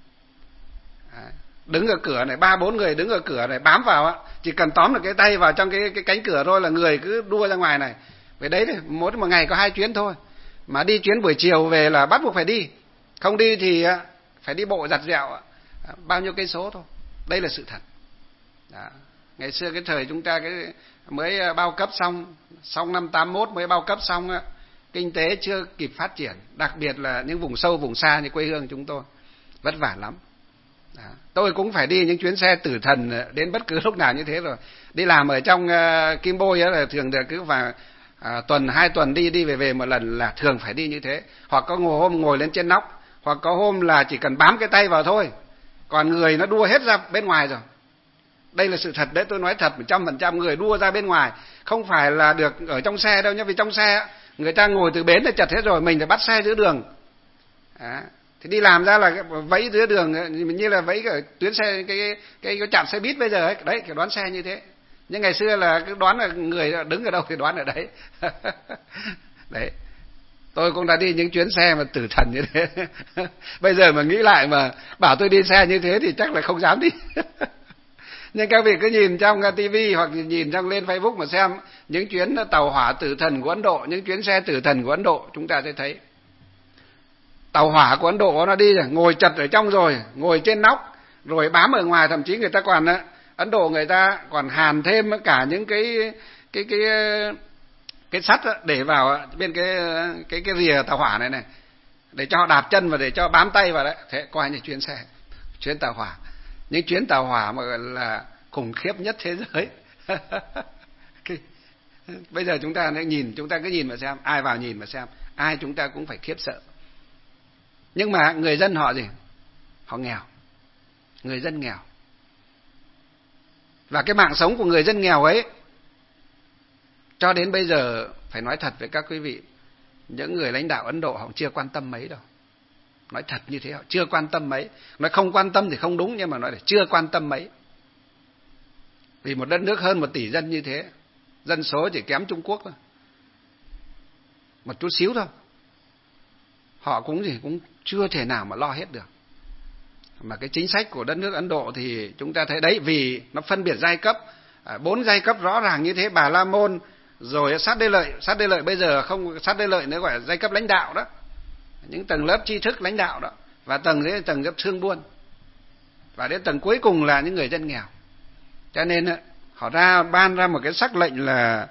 Đứng ở cửa này, 3-4 người đứng ở cửa này bám vào, chỉ cần tóm được cái tay vào trong cái cánh cửa thôi là người cứ đua ra ngoài này. Vậy đấy, một ngày có 2 chuyến thôi. Mà đi chuyến buổi chiều về là bắt buộc phải đi. Không đi thì phải đi bộ giặt dẹo bao nhiêu cây số thôi. Đây là sự thật. Đó. Ngày xưa cái thời chúng ta mới bao cấp xong năm 81 mới bao cấp xong, kinh tế chưa kịp phát triển, đặc biệt là những vùng sâu vùng xa như quê hương chúng tôi, vất vả lắm. Đó. Tôi cũng phải đi những chuyến xe tử thần đến bất cứ lúc nào như thế rồi. Đi làm ở trong Kim Bôi là thường cứ vào tuần 2 tuần đi về một lần là thường phải đi như thế. Hoặc có hôm ngồi lên trên nóc, hoặc có hôm là chỉ cần bám cái tay vào thôi, còn người nó đua hết ra bên ngoài rồi. Đây là sự thật đấy, tôi nói thật 100% người đua ra bên ngoài, không phải là được ở trong xe đâu nhá. Vì trong xe người ta ngồi từ bến là chật hết rồi, mình phải bắt xe giữa đường. Thì đi làm ra là vẫy giữa đường, như là vẫy ở tuyến xe cái trạm xe buýt bây giờ ấy, đấy, kiểu đoán xe như thế. Nhưng ngày xưa là cứ đoán là người đứng ở đâu thì đoán ở đấy. Đấy, tôi cũng đã đi những chuyến xe mà tử thần như thế. Bây giờ mà nghĩ lại mà bảo tôi đi xe như thế thì chắc là không dám đi. Nhưng các vị cứ nhìn trong TV hoặc nhìn trong lên Facebook mà xem những chuyến tàu hỏa tử thần của Ấn Độ, những chuyến xe tử thần của Ấn Độ, chúng ta sẽ thấy tàu hỏa của Ấn Độ nó đi rồi, ngồi chật ở trong rồi, ngồi trên nóc, rồi bám ở ngoài, thậm chí người ta còn Ấn Độ người ta còn hàn thêm cả những cái sắt để vào bên cái rìa tàu hỏa này để cho đạp chân và để cho bám tay vào đấy. Thế coi như chuyến tàu hỏa, những chuyến tàu hỏa mà gọi là khủng khiếp nhất thế giới. Bây giờ chúng ta cứ nhìn mà xem, ai vào nhìn mà xem, ai chúng ta cũng phải khiếp sợ. Nhưng mà người dân họ gì? Họ nghèo. Người dân nghèo. Và cái mạng sống của người dân nghèo ấy, cho đến bây giờ phải nói thật với các quý vị, những người lãnh đạo Ấn Độ họ chưa quan tâm mấy đâu. Nói thật như thế, họ chưa quan tâm mấy. Nói không quan tâm thì không đúng, nhưng mà nói là chưa quan tâm mấy. Vì một đất nước hơn 1 tỷ dân như thế, dân số chỉ kém Trung Quốc thôi, một chút xíu thôi, họ cũng chưa thể nào mà lo hết được. Mà cái chính sách của đất nước Ấn Độ thì chúng ta thấy đấy, vì nó phân biệt giai cấp, 4 giai cấp rõ ràng như thế, Bà La Môn, rồi Sát Đê Lợi bây giờ không, Sát Đê Lợi nữa gọi là giai cấp lãnh đạo đó, những tầng lớp tri thức lãnh đạo đó, và tầng lớp thương buôn, và đến tầng cuối cùng là những người dân nghèo. Cho nên họ ban ra một cái sắc lệnh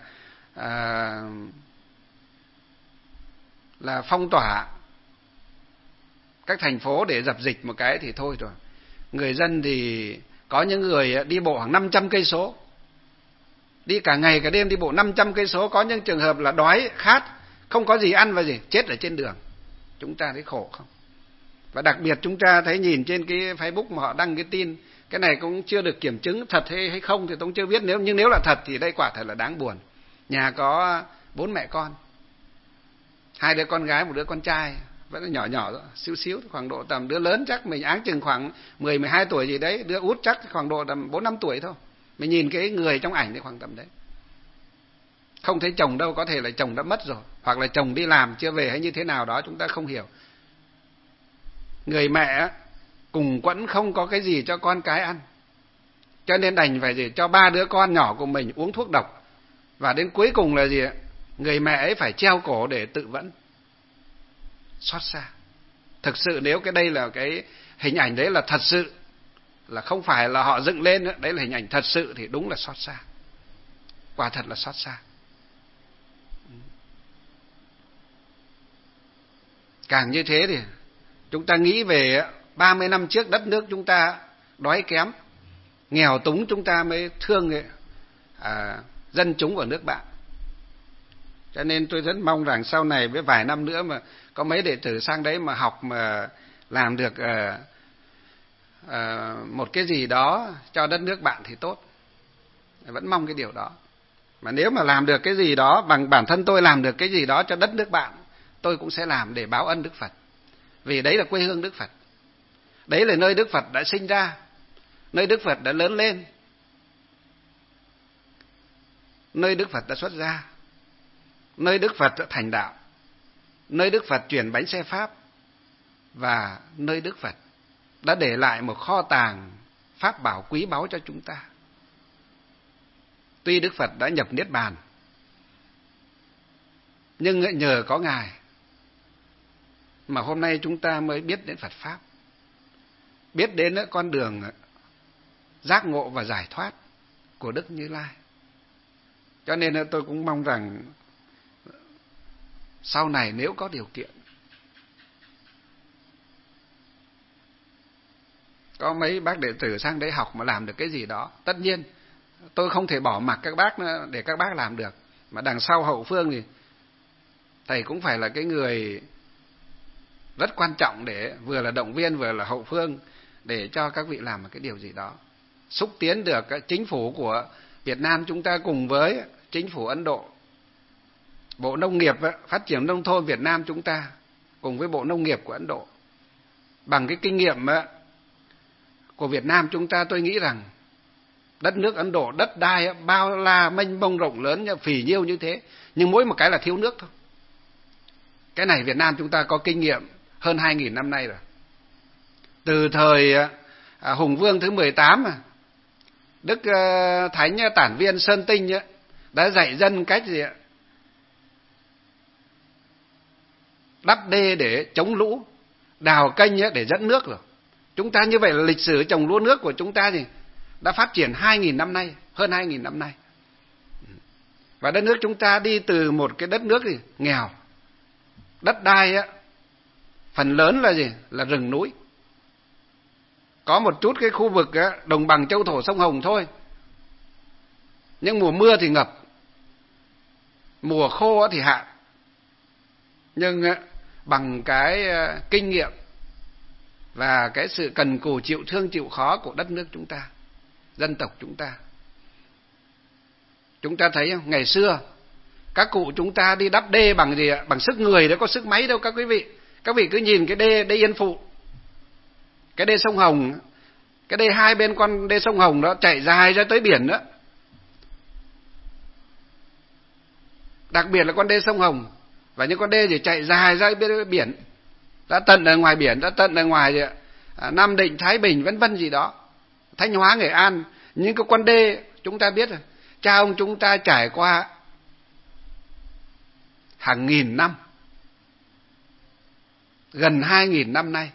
là phong tỏa các thành phố để dập dịch một cái thì thôi rồi. Người dân thì có những người đi bộ khoảng 500 cây số, đi cả ngày cả đêm đi bộ 500 cây số, có những trường hợp là đói khát không có gì ăn và chết ở trên đường. Chúng ta thấy khổ không? Và đặc biệt chúng ta thấy nhìn trên cái Facebook mà họ đăng cái tin, cái này cũng chưa được kiểm chứng thật hay không thì tôi cũng chưa biết, nhưng nếu là thật thì đây quả thật là đáng buồn. Nhà có 4 mẹ con, 2 đứa con gái, 1 đứa con trai, vẫn là nhỏ nhỏ thôi, xíu xíu, khoảng độ tầm đứa lớn chắc mình áng chừng khoảng 10-12 tuổi gì đấy, đứa út chắc khoảng độ tầm 4-5 tuổi thôi. Mình nhìn cái người trong ảnh thì khoảng tầm đấy. Không thấy chồng đâu, có thể là chồng đã mất rồi, hoặc là chồng đi làm chưa về hay như thế nào đó chúng ta không hiểu. Người mẹ cùng quẫn không có cái gì cho con cái ăn, cho nên đành phải gì cho 3 đứa con nhỏ của mình uống thuốc độc, và đến cuối cùng là gì, người mẹ ấy phải treo cổ để tự vẫn. Xót xa. Thực sự nếu cái đây là cái hình ảnh đấy là thật sự, là không phải là họ dựng lên nữa, đấy là hình ảnh thật sự thì đúng là xót xa. Quả thật là xót xa. Càng như thế thì chúng ta nghĩ về 30 năm trước đất nước chúng ta đói kém, nghèo túng, chúng ta mới thương dân chúng của nước bạn. Cho nên tôi rất mong rằng sau này với vài năm nữa mà có mấy đệ tử sang đấy mà học mà làm được một cái gì đó cho đất nước bạn thì tốt. Vẫn mong cái điều đó. Mà nếu mà làm được cái gì đó, bằng bản thân tôi làm được cái gì đó cho đất nước bạn, tôi cũng sẽ làm để báo ân Đức Phật. Vì đấy là quê hương Đức Phật. Đấy là nơi Đức Phật đã sinh ra, nơi Đức Phật đã lớn lên, nơi Đức Phật đã xuất gia, nơi Đức Phật đã thành đạo, nơi Đức Phật chuyển bánh xe Pháp, và nơi Đức Phật đã để lại một kho tàng pháp bảo quý báu cho chúng ta. Tuy Đức Phật đã nhập Niết Bàn, nhưng nhờ có Ngài mà hôm nay chúng ta mới biết đến Phật Pháp, biết đến con đường giác ngộ và giải thoát của Đức Như Lai. Cho nên tôi cũng mong rằng sau này nếu có điều kiện, có mấy bác đệ tử sang đấy học mà làm được cái gì đó, tất nhiên tôi không thể bỏ mặc các bác nữa để các bác làm được. Mà đằng sau hậu phương thì thầy cũng phải là cái người rất quan trọng để vừa là động viên vừa là hậu phương để cho các vị làm một cái điều gì đó, xúc tiến được chính phủ của Việt Nam chúng ta cùng với chính phủ Ấn Độ, Bộ Nông nghiệp Phát triển Nông thôn Việt Nam chúng ta cùng với Bộ Nông nghiệp của Ấn Độ. Bằng cái kinh nghiệm của Việt Nam chúng ta, tôi nghĩ rằng đất nước Ấn Độ đất đai bao la mênh mông rộng lớn phì nhiêu như thế, nhưng mỗi một cái là thiếu nước thôi. Cái này Việt Nam chúng ta có kinh nghiệm hơn 2.000 năm nay rồi. Từ thời Hùng Vương thứ 18 Đức Thánh Tản Viên Sơn Tinh đã dạy dân cách gì ạ? Đắp đê để chống lũ, đào kênh để dẫn nước rồi. Chúng ta như vậy là lịch sử trồng lúa nước của chúng ta thì đã phát triển 2.000 năm nay, hơn 2.000 năm nay. Và đất nước chúng ta đi từ một cái đất nước thì nghèo, đất đai phần lớn là gì? Là rừng núi. Có một chút cái khu vực đồng bằng châu thổ sông Hồng thôi. Nhưng mùa mưa thì ngập, mùa khô thì hạn. Nhưng bằng cái kinh nghiệm và cái sự cần cù chịu thương chịu khó của đất nước chúng ta, dân tộc chúng ta thấy không? Ngày xưa các cụ chúng ta đi đắp đê bằng gì ạ? Bằng sức người đó, có sức máy đâu các quý vị. Các vị cứ nhìn cái đê Yên Phụ, cái đê sông Hồng, cái đê hai bên con đê sông Hồng đó chạy dài ra tới biển đó. Đặc biệt là con đê sông Hồng và những con đê thì chạy dài ra biển, đã tận ở ngoài biển, đã tận ở ngoài Nam Định, Thái Bình vân vân gì đó, Thanh Hóa, Nghệ An. Những cái con đê chúng ta biết rồi, cha ông chúng ta trải qua hàng nghìn năm, gần 2.000 năm nay.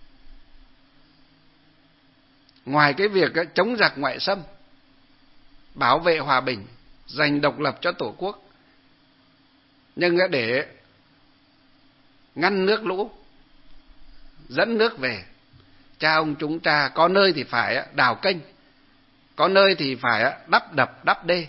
Ngoài cái việc chống giặc ngoại xâm, bảo vệ hòa bình, giành độc lập cho Tổ quốc, nhưng để ngăn nước lũ, dẫn nước về, cha ông chúng ta có nơi thì phải đào kênh, có nơi thì phải đắp đập, đắp đê,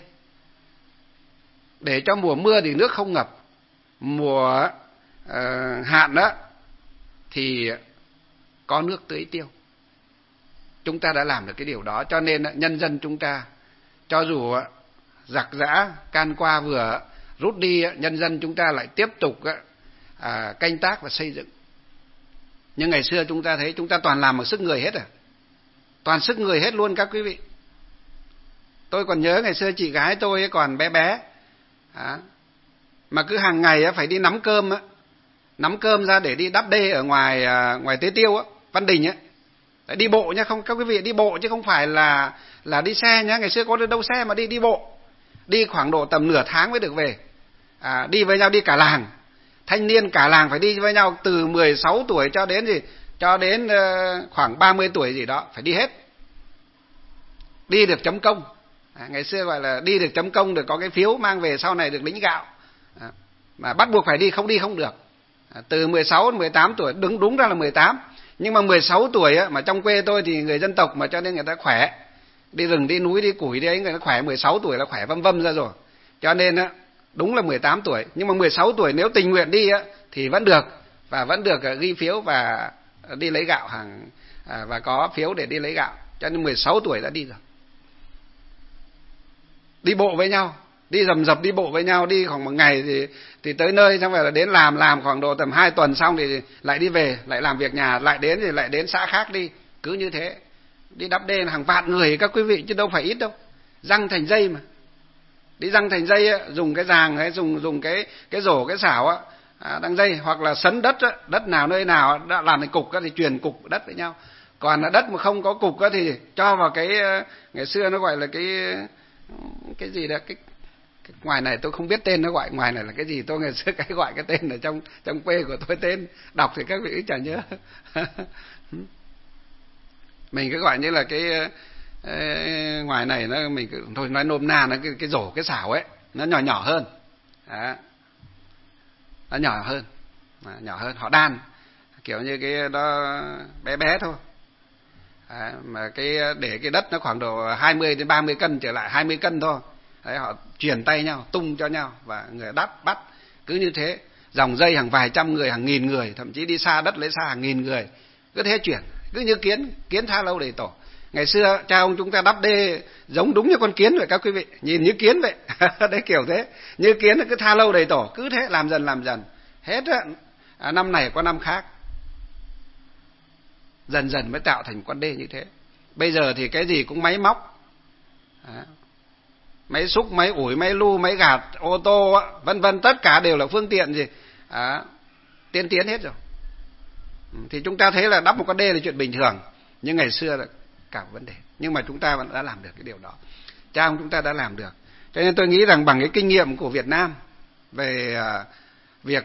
để cho mùa mưa thì nước không ngập, mùa hạn đó thì có nước tưới tiêu. Chúng ta đã làm được cái điều đó, cho nên nhân dân chúng ta, cho dù giặc giã can qua vừa rút đi, nhân dân chúng ta lại tiếp tục canh tác và xây dựng. Nhưng ngày xưa chúng ta thấy chúng ta toàn làm bằng sức người hết toàn sức người hết luôn các quý vị. Tôi còn nhớ ngày xưa chị gái tôi còn bé bé mà cứ hàng ngày phải đi nắm cơm ra để đi đắp đê ở ngoài Tế Tiêu Văn Đình đi bộ nhá, không các quý vị, đi bộ chứ không phải là đi xe nhá. Ngày xưa có đâu xe mà đi bộ, đi khoảng độ tầm nửa tháng mới được về. Đi với nhau, đi cả làng, thanh niên cả làng phải đi với nhau từ 16 tuổi cho đến khoảng 30 tuổi gì đó phải đi hết. Đi được chấm công. Ngày xưa gọi là đi được chấm công, được có cái phiếu mang về sau này được lĩnh gạo. Mà bắt buộc phải đi, không đi không được. Từ 16 đến 18 tuổi, đúng ra là 18. Nhưng mà 16 tuổi mà trong quê tôi thì người dân tộc mà cho nên người ta khỏe. Đi rừng, đi núi, đi củi, đi ấy người ta khỏe, 16 tuổi là khỏe vâm ra rồi. Cho nên đúng là 18 tuổi. Nhưng mà 16 tuổi nếu tình nguyện đi thì vẫn được. Và vẫn được ghi phiếu và đi lấy gạo và có phiếu để đi lấy gạo. Cho nên 16 tuổi đã đi rồi. Đi bộ với nhau, đi rầm rập đi bộ với nhau, đi khoảng một ngày thì tới nơi, xong rồi là đến làm khoảng độ tầm 2 tuần xong thì lại đi về, lại làm việc nhà, lại đến thì lại đến xã khác đi, cứ như thế. Đi đắp đê hàng vạn người các quý vị chứ đâu phải ít đâu. Răng thành dây mà. Đi răng thành dây dùng cái giàng hay dùng cái rổ cái xảo đăng dây, hoặc là sấn đất nào nơi nào đã làm thành cục thì truyền cục đất với nhau. Còn là đất mà không có cục thì cho vào cái ngày xưa nó gọi là cái gì đó, cái ngoài này tôi không biết tên nó gọi ngoài này là cái gì, tôi ngày xưa cái gọi cái tên ở trong quê của tôi tên đọc thì các vị chả nhớ. Mình cứ gọi như là cái ngoài này nó mình thôi nói nôm na nó cái rổ cái xảo nó nhỏ hơn. Nó nhỏ hơn họ đan kiểu như cái đó bé bé thôi. Mà để cái đất nó khoảng độ 20 đến 30 cân trở lại 20 cân thôi. Đấy, họ truyền tay nhau, tung cho nhau và người bắt. Cứ như thế, dòng dây hàng vài trăm người, hàng nghìn người, thậm chí đi xa đất lấy xa hàng nghìn người. Cứ thế chuyển, cứ như kiến tha lâu đầy tổ. Ngày xưa cha ông chúng ta đắp đê giống đúng như con kiến vậy các quý vị, nhìn như kiến vậy. Đấy kiểu thế, như kiến cứ tha lâu đầy tổ, cứ thế làm dần. Hết năm này qua năm khác. Dần mới tạo thành con đê như thế. Bây giờ thì cái gì cũng máy móc. Máy xúc, máy ủi, máy lu, máy gạt, ô tô vân vân, tất cả đều là phương tiện tiên tiến hết rồi. Thì chúng ta thấy là đắp một con đê là chuyện bình thường, nhưng ngày xưa là cả vấn đề. Nhưng mà chúng ta vẫn đã làm được cái điều đó. Cha ông chúng ta đã làm được. Cho nên tôi nghĩ rằng bằng cái kinh nghiệm của Việt Nam về việc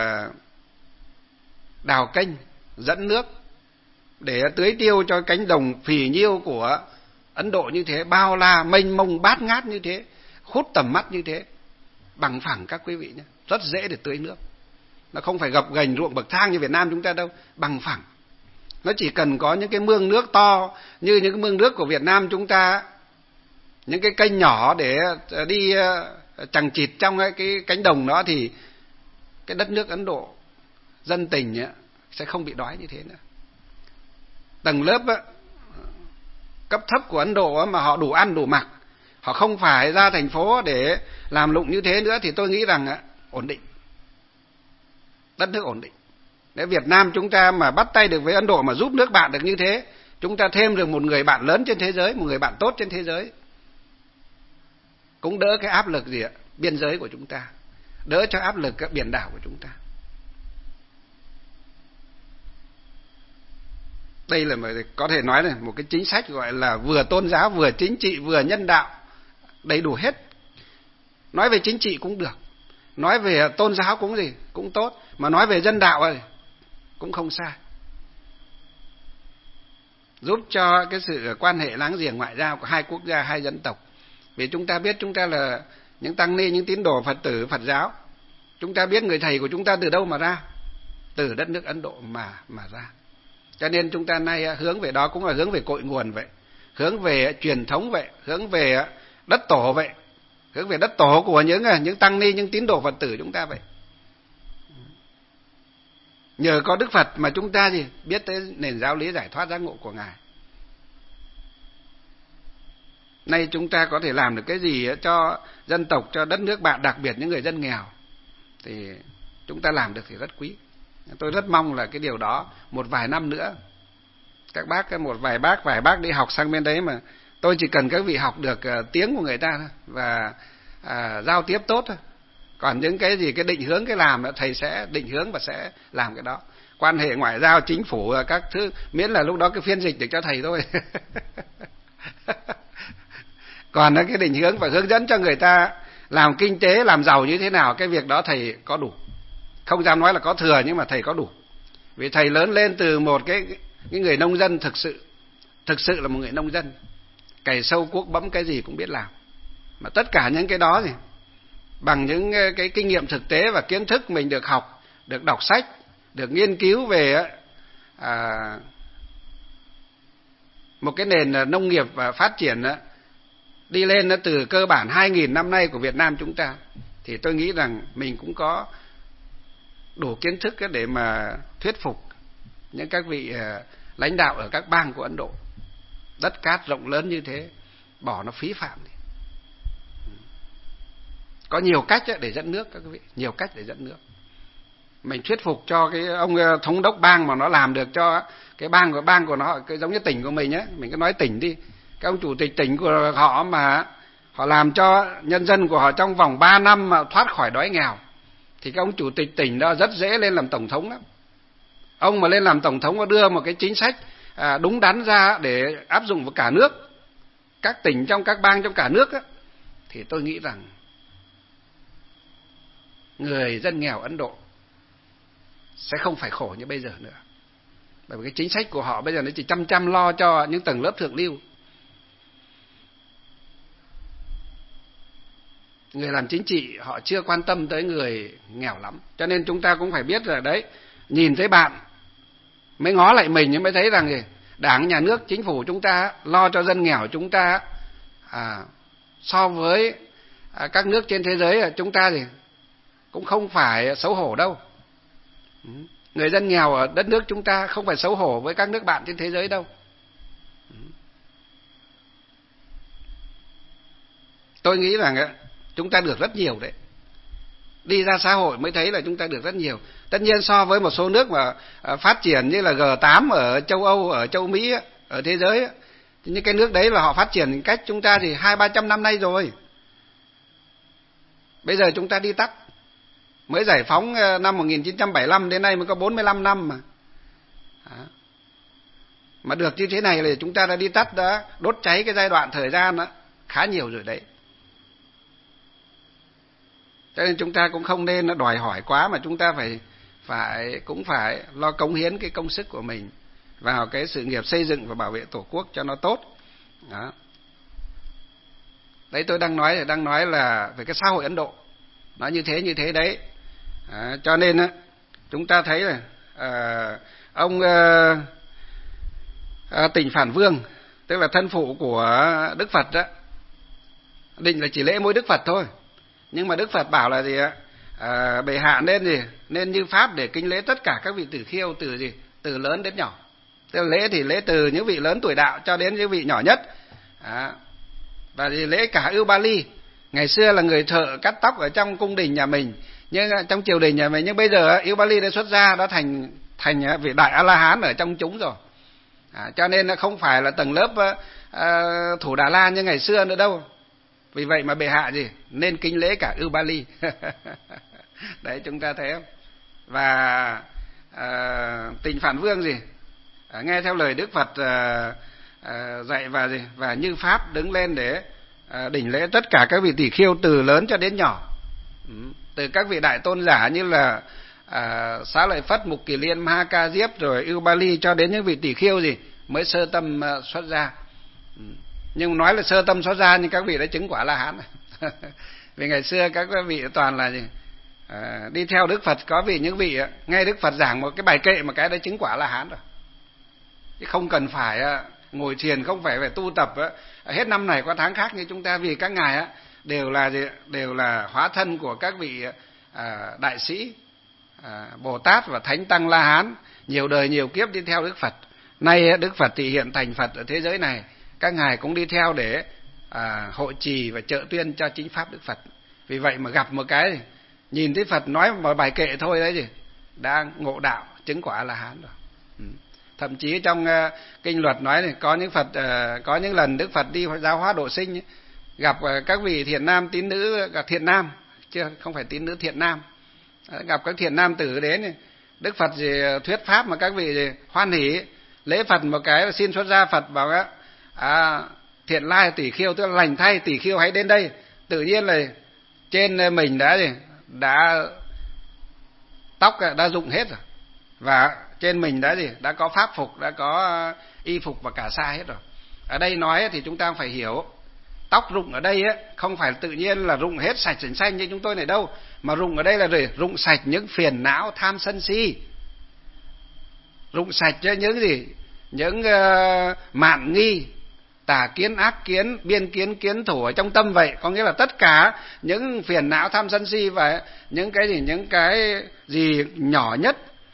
đào kênh, dẫn nước để tưới tiêu cho cánh đồng phì nhiêu của Ấn Độ như thế, bao la, mênh mông, bát ngát như thế, hút tầm mắt như thế, bằng phẳng các quý vị nhé, rất dễ để tưới nước. Nó không phải gập ghềnh ruộng bậc thang như Việt Nam chúng ta đâu, bằng phẳng. Nó chỉ cần có những cái mương nước to như những cái mương nước của Việt Nam chúng ta, những cái kênh nhỏ để đi chằng chịt trong cái cánh đồng đó thì cái đất nước Ấn Độ dân tình sẽ không bị đói như thế nữa. Tầng lớp cấp thấp của Ấn Độ mà họ đủ ăn đủ mặc, họ không phải ra thành phố để làm lụng như thế nữa, thì tôi nghĩ rằng ổn định, đất nước ổn định. Nếu Việt Nam chúng ta mà bắt tay được với Ấn Độ mà giúp nước bạn được như thế, chúng ta thêm được một người bạn lớn trên thế giới, một người bạn tốt trên thế giới, cũng đỡ cái áp lực biên giới của chúng ta, đỡ cho áp lực các biển đảo của chúng ta. Đây là có thể nói là một cái chính sách gọi là vừa tôn giáo, vừa chính trị, vừa nhân đạo, đầy đủ hết. Nói về chính trị cũng được, nói về tôn giáo cũng tốt, mà nói về dân đạo cũng không sai. Giúp cho cái sự quan hệ láng giềng ngoại giao của hai quốc gia, hai dân tộc. Vì chúng ta biết chúng ta là những tăng ni, những tín đồ Phật tử, Phật giáo. Chúng ta biết người thầy của chúng ta từ đâu mà ra? Từ đất nước Ấn Độ mà ra. Cho nên chúng ta nay hướng về đó cũng là hướng về cội nguồn vậy, hướng về truyền thống vậy, hướng về đất tổ vậy, hướng về đất tổ của những tăng ni, những tín đồ Phật tử chúng ta vậy. Nhờ có Đức Phật mà chúng ta biết tới nền giáo lý giải thoát giác ngộ của Ngài. Nay chúng ta có thể làm được cái gì cho dân tộc, cho đất nước bạn, đặc biệt những người dân nghèo, thì chúng ta làm được thì rất quý. Tôi rất mong là cái điều đó một vài năm nữa các bác, một vài bác đi học sang bên đấy mà tôi chỉ cần các vị học được tiếng của người ta thôi và giao tiếp tốt thôi. Còn những cái gì cái định hướng cái làm thầy sẽ định hướng và sẽ làm cái đó. Quan hệ ngoại giao chính phủ các thứ miễn là lúc đó cái phiên dịch được cho thầy thôi. Còn cái định hướng và hướng dẫn cho người ta làm kinh tế làm giàu như thế nào, cái việc đó thầy có đủ. Không dám nói là có thừa nhưng mà thầy có đủ. Vì thầy lớn lên từ một cái người nông dân thực sự là một người nông dân, cày sâu cuốc bấm cái gì cũng biết làm. Mà tất cả những cái đó thì bằng những cái kinh nghiệm thực tế và kiến thức mình được học, được đọc sách, được nghiên cứu về một cái nền nông nghiệp và phát triển đi lên từ cơ bản 2.000 năm nay của Việt Nam chúng ta, thì tôi nghĩ rằng mình cũng có đủ kiến thức để mà thuyết phục những các vị lãnh đạo ở các bang của Ấn Độ. Đất cát rộng lớn như thế bỏ nó phí phạm đi. Có nhiều cách để dẫn nước các vị, nhiều cách để dẫn nước. Mình thuyết phục cho cái ông thống đốc bang mà nó làm được cho cái bang của nó, cái giống như tỉnh của mình mình cứ nói tỉnh đi. Cái ông chủ tịch tỉnh của họ mà họ làm cho nhân dân của họ trong vòng 3 năm mà thoát khỏi đói nghèo, thì cái ông chủ tịch tỉnh đó rất dễ lên làm tổng thống lắm. Ông mà lên làm tổng thống và đưa một cái chính sách đúng đắn ra để áp dụng vào cả nước, các tỉnh trong các bang trong cả nước thì tôi nghĩ rằng người dân nghèo Ấn Độ sẽ không phải khổ như bây giờ nữa. Bởi vì cái chính sách của họ bây giờ nó chỉ chăm lo cho những tầng lớp thượng lưu. Người làm chính trị họ chưa quan tâm tới người nghèo lắm. Cho nên chúng ta cũng phải biết là đấy, nhìn thấy bạn mới ngó lại mình mới thấy rằng Đảng, nhà nước, chính phủ chúng ta lo cho dân nghèo chúng ta so với các nước trên thế giới chúng ta thì cũng không phải xấu hổ đâu. Người dân nghèo ở đất nước chúng ta không phải xấu hổ với các nước bạn trên thế giới đâu. Tôi nghĩ rằng chúng ta được rất nhiều đấy. Đi ra xã hội mới thấy là chúng ta được rất nhiều. Tất nhiên so với một số nước mà phát triển như là G8 ở châu Âu, ở châu Mỹ, ở thế giới, thì những cái nước đấy là họ phát triển cách chúng ta thì 200-300 năm nay rồi. Bây giờ chúng ta đi tắt. Mới giải phóng năm 1975 đến nay mới có 45 năm mà. Mà được như thế này là chúng ta đã đi tắt, đã đốt cháy cái giai đoạn thời gian đó khá nhiều rồi đấy. Cho nên chúng ta cũng không nên đòi hỏi quá, mà chúng ta cũng phải lo cống hiến cái công sức của mình vào cái sự nghiệp xây dựng và bảo vệ Tổ quốc cho nó tốt. Đó. Đấy tôi đang nói là về cái xã hội Ấn Độ. Nó như thế đấy. Cho nên chúng ta thấy là ông Tịnh Phản Vương, tức là thân phụ của Đức Phật đó, định là chỉ lễ mỗi Đức Phật thôi. Nhưng mà Đức Phật bảo là gì bệ hạ nên như pháp để kính lễ tất cả các vị tử khiêu, từ lớn đến nhỏ. Tức là lễ thì lễ từ những vị lớn tuổi đạo cho đến những vị nhỏ nhất. Và thì lễ cả Ưu Ba Ly. Ngày xưa là người thợ cắt tóc ở trong cung đình nhà mình, nhưng trong triều đình nhà mình, nhưng bây giờ Ưu Ba Ly đã xuất gia, đã thành vị đại A La Hán ở trong chúng rồi. Cho nên nó không phải là tầng lớp thủ Đà La như ngày xưa nữa đâu. Vì vậy mà bệ hạ nên kính lễ cả Ưu Ba Ly. Đấy, chúng ta thấy không? Và Tịnh Phản Vương nghe theo lời Đức Phật dạy và như pháp đứng lên để đỉnh lễ tất cả các vị tỷ khiêu từ lớn cho đến nhỏ. Từ các vị đại tôn giả như là Xá Lợi Phất, Mục Kỳ Liên, Ma Ha Ca Diếp, rồi Ưu Ba Ly, cho đến những vị tỷ khiêu mới sơ tâm xuất gia. Nhưng nói là sơ tâm xuất gia nhưng các vị đã chứng quả La Hán. Vì ngày xưa các vị toàn là đi theo Đức Phật, có những vị nghe Đức Phật giảng một cái bài kệ mà cái đã chứng quả La Hán rồi. Chứ không cần phải ngồi thiền, không phải tu tập hết năm này qua tháng khác như chúng ta, vì các ngài đều là hóa thân của các vị đại sĩ, Bồ Tát và Thánh Tăng La Hán, nhiều đời nhiều kiếp đi theo Đức Phật. Nay Đức Phật thì hiện thành Phật ở thế giới này, các ngài cũng đi theo để hộ trì và trợ tuyên cho chính pháp Đức Phật. Vì vậy mà gặp một cái nhìn thấy Phật nói một bài kệ thôi đấy đã ngộ đạo chứng quả là hán rồi. Thậm chí trong kinh luật nói này, có những lần Đức Phật đi giáo hóa độ sinh ấy, gặp các vị thiện nam tín nữ, gặp thiện nam chứ không phải tín nữ, thiện nam, gặp các thiện nam tử đến này, Đức Phật gì thuyết pháp mà các vị gì hoan hỉ lễ Phật một cái, xin xuất gia. Phật bảo thiện lai tỷ khiêu, tức là lành thay tỷ khiêu hãy đến đây. Tự nhiên là trên mình đã tóc đã rụng hết rồi, và trên mình đã có pháp phục, đã có y phục và cả sa hết rồi. Ở đây nói thì chúng ta phải hiểu, tóc rụng ở đây không phải tự nhiên là rụng hết sạch sành xanh như chúng tôi này đâu, mà rụng ở đây là rụng sạch những phiền não tham sân si, rụng sạch cho những gì, những mạn nghi, tà kiến, ác kiến, biên kiến, kiến thủ ở trong tâm vậy. Có nghĩa là tất cả những phiền não tham sân si và những cái gì nhỏ nhất,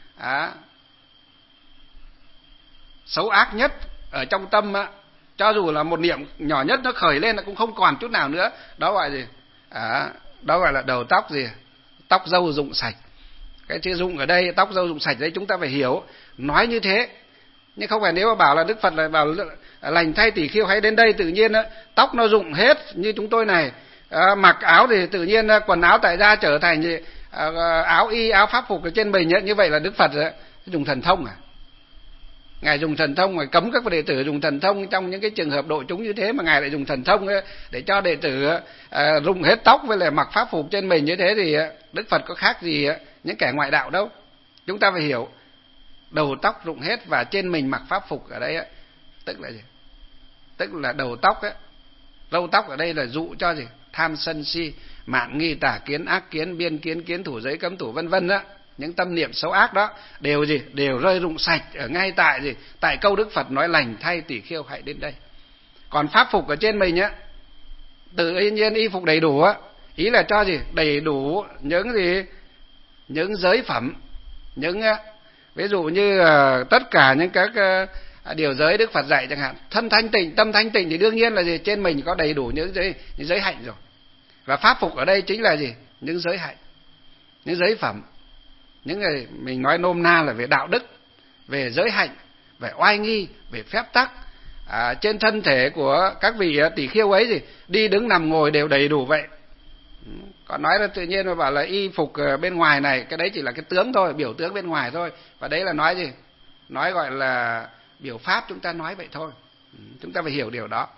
xấu ác nhất ở trong tâm cho dù là một niệm nhỏ nhất nó khởi lên nó cũng không còn chút nào nữa. Đó gọi gì? Đó gọi là đầu tóc gì? Tóc râu rụng sạch. Cái chữ rụng ở đây, tóc râu rụng sạch đấy, chúng ta phải hiểu, nói như thế. Nhưng không phải nếu mà bảo là Đức Phật lại bảo lành thay tỷ khiêu hãy đến đây, tự nhiên tóc nó rụng hết như chúng tôi này, mặc áo thì tự nhiên quần áo tại gia trở thành áo y, áo pháp phục ở trên mình như vậy là Đức Phật dùng thần thông Ngài dùng thần thông, Ngài cấm các đệ tử dùng thần thông trong những cái trường hợp độ chúng như thế, mà Ngài lại dùng thần thông để cho đệ tử rụng hết tóc với lại mặc pháp phục trên mình như thế, thì Đức Phật có khác gì những kẻ ngoại đạo đâu. Chúng ta phải hiểu, đầu tóc rụng hết và trên mình mặc pháp phục ở đây tức là gì? Tức là đầu tóc râu tóc ở đây là dụ cho gì? Tham sân si, mạn nghi, tà kiến, ác kiến, biên kiến, kiến thủ, giới cấm thủ, vân vân những tâm niệm xấu ác đó đều gì? Đều rơi rụng sạch ở ngay tại gì? Tại câu Đức Phật nói lành thay tỷ khiêu hãy đến đây. Còn pháp phục ở trên mình tự nhiên y phục đầy đủ ý là cho gì? Đầy đủ những gì? Những giới phẩm, những ví dụ như tất cả những các điều giới Đức Phật dạy chẳng hạn, thân thanh tịnh, tâm thanh tịnh thì đương nhiên là gì? Trên mình có đầy đủ những giới hạnh rồi. Và pháp phục ở đây chính là gì? Những giới hạnh, những giới phẩm, những người mình nói nôm na là về đạo đức, về giới hạnh, về oai nghi, về phép tắc. Trên thân thể của các vị tỷ khiêu ấy gì đi đứng nằm ngồi đều đầy đủ vậy. Còn nói là tự nhiên mà bảo là y phục bên ngoài này, cái đấy chỉ là cái tướng thôi, biểu tướng bên ngoài thôi. Và đấy là nói gì? Nói gọi là biểu pháp, chúng ta nói vậy thôi. Chúng ta phải hiểu điều đó.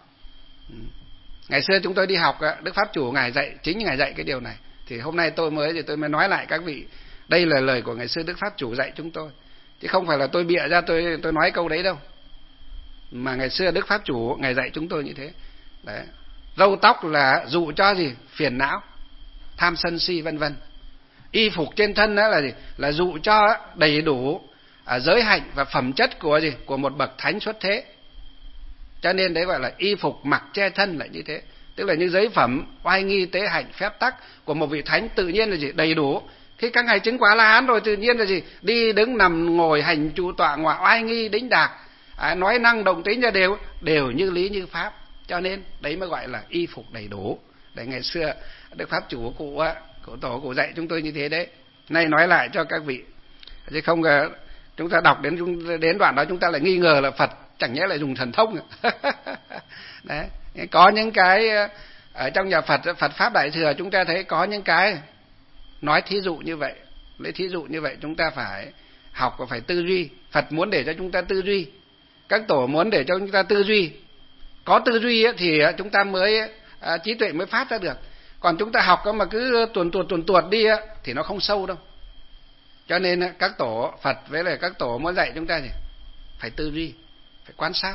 Ngày xưa chúng tôi đi học, Đức Pháp Chủ Ngài dạy, chính Ngài dạy cái điều này. Thì hôm nay tôi mới nói lại các vị, đây là lời của ngày xưa Đức Pháp Chủ dạy chúng tôi. Chứ không phải là tôi bịa ra tôi nói câu đấy đâu. Mà ngày xưa Đức Pháp Chủ Ngài dạy chúng tôi như thế. Đấy. Râu tóc là dụ cho gì? Phiền não, tham sân si vân vân. Y phục trên thân đó là gì? Là dụ cho đầy đủ giới hạnh và phẩm chất của gì? Của một bậc thánh xuất thế. Cho nên đấy gọi là y phục mặc che thân là như thế. Tức là những giới phẩm oai nghi tế hạnh phép tắc của một vị thánh tự nhiên là gì? Đầy đủ. Khi các ngài chứng quả La Hán rồi tự nhiên là gì? Đi đứng nằm ngồi hành trụ tọa ngoại oai nghi đính đạc, nói năng động tính ra đều như lý như pháp. Cho nên đấy mới gọi là y phục đầy đủ. Đấy, ngày xưa Đức Pháp Chủ cụ tổ cụ dạy chúng tôi như thế đấy. Nay nói lại cho các vị, chứ không chúng ta đọc đến đoạn đó chúng ta lại nghi ngờ là Phật chẳng nhẽ lại dùng thần thông. Đấy, có những cái ở trong nhà Phật Pháp Đại Thừa chúng ta thấy có những cái nói thí dụ như vậy, lấy thí dụ như vậy chúng ta phải học và phải tư duy. Phật muốn để cho chúng ta tư duy, các tổ muốn để cho chúng ta tư duy. Có tư duy thì chúng ta mới trí tuệ mới phát ra được. Còn chúng ta học mà cứ tuồn tuột đi thì nó không sâu đâu. Cho nên các tổ Phật với lại các tổ muốn dạy chúng ta thì phải tư duy, phải quan sát,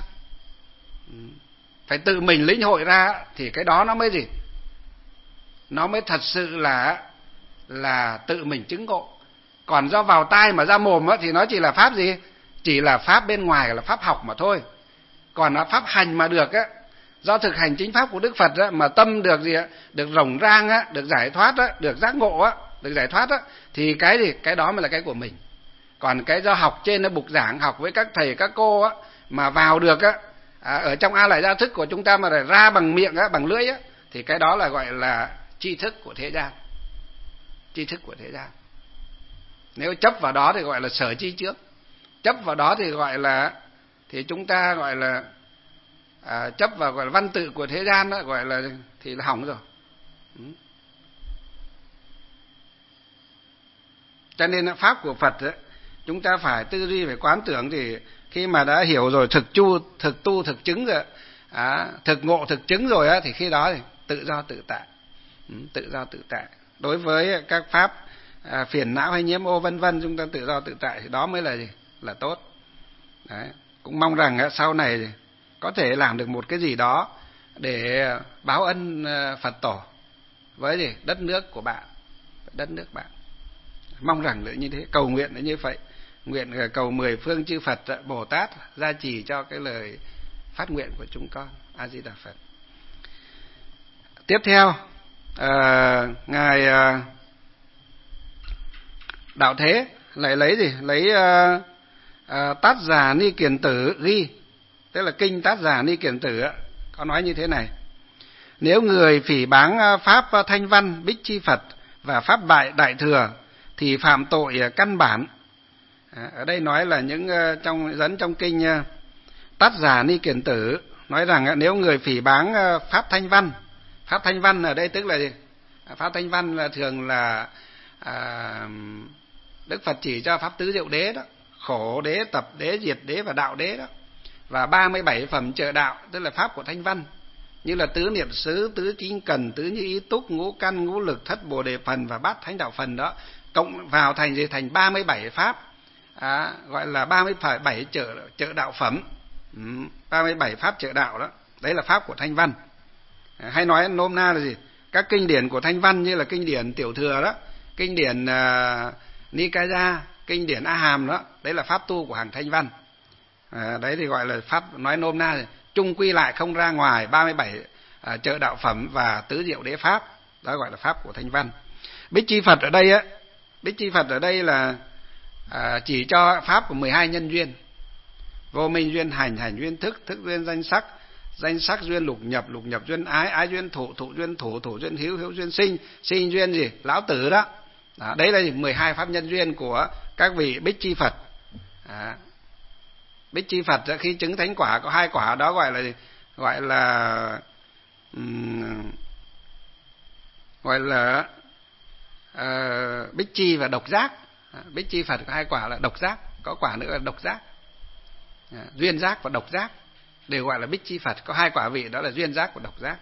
phải tự mình lĩnh hội ra thì cái đó nó mới gì? Nó mới thật sự là tự mình chứng ngộ. Còn do vào tai mà ra mồm thì nó chỉ là pháp gì? Chỉ là pháp bên ngoài, là pháp học mà thôi. Còn là pháp hành mà được do thực hành chính pháp của Đức Phật mà tâm được gì? Được rộng rang, được giải thoát, được giác ngộ, được giải thoát thì cái gì? Cái đó mới là cái của mình. Còn cái do học trên nó bục giảng, học với các thầy các cô mà vào được ở trong A Lại Gia thức của chúng ta mà ra bằng miệng bằng lưỡi thì cái đó là gọi là tri thức của thế gian. Tri thức của thế gian. Nếu chấp vào đó thì gọi là sở chi trước. Chấp vào đó thì gọi là, thì chúng ta gọi là chấp vào gọi là văn tự của thế gian đó, gọi là thì là hỏng rồi. Cho nên pháp của Phật ấy, chúng ta phải tư duy, phải quán tưởng, thì khi mà đã hiểu rồi, thực tu thực chứng rồi, thực ngộ thực chứng rồi á, thì khi đó thì tự do tự tại. Tự do tự tại. Đối với các pháp phiền não hay nhiễm ô vân vân, chúng ta tự do tự tại thì đó mới là gì? Là tốt. Đấy. Cũng mong rằng sau này có thể làm được một cái gì đó để báo ân Phật tổ với gì? Đất nước của bạn, đất nước bạn. Mong rằng là như thế, cầu nguyện là như vậy. Nguyện cầu 10 phương chư Phật Bồ Tát gia trì cho cái lời phát nguyện của chúng con. A Di Đà Phật. Tiếp theo, ngài Đạo Thế lại lấy gì? Lấy Tát Già Ni Kiền Tử ghi, tức là kinh Tát Già Ni Kiền Tử có nói như thế này: nếu người phỉ báng pháp Thanh Văn Bích Chi Phật và pháp Đại Thừa thì phạm tội căn bản. Ở đây nói là những dẫn trong kinh Tát Già Ni Kiền Tử nói rằng nếu người phỉ báng pháp Thanh Văn, pháp Thanh Văn ở đây tức là gì? Pháp Thanh Văn là thường là Đức Phật chỉ cho pháp tứ diệu đế đó, khổ đế, tập đế, diệt đế và đạo đế đó, và 37 phẩm trợ đạo tức là pháp của Thanh Văn, như là tứ niệm xứ, tứ chính cần, tứ như ý túc, ngũ căn, ngũ lực, thất bồ đề phần và bát thánh đạo phần đó, cộng vào thành gì? Thành 37 pháp, gọi là 37 trợ đạo phẩm, 37 pháp trợ đạo đó, đấy là pháp của Thanh Văn. Hay nói nôm na là gì? Các kinh điển của Thanh Văn như là kinh điển Tiểu Thừa đó, kinh điển Nikaya, kinh điển A Hàm đó, đấy là pháp tu của hàng Thanh Văn. Đấy thì gọi là pháp, nói nôm na thì chung quy lại không ra ngoài 37 trợ đạo phẩm và tứ diệu đế pháp, đó gọi là pháp của Thanh Văn. Bích Chi Phật ở đây á, Bích Chi Phật ở đây là chỉ cho pháp của 12 nhân duyên: vô minh duyên hành, hành duyên thức, thức duyên danh sắc duyên lục nhập duyên ái duyên thụ duyên thủ duyên hữu duyên sinh duyên gì? Lão tử đó. Đấy là 12 pháp nhân duyên của các vị Bích Chi Phật. Bích Chi Phật khi chứng thánh quả có 2 quả đó gọi là Bích Chi và độc giác. Bích Chi Phật có 2 quả là độc giác, có quả nữa là độc giác. Duyên giác và độc giác đều gọi là Bích Chi Phật, có 2 quả vị đó là duyên giác và độc giác.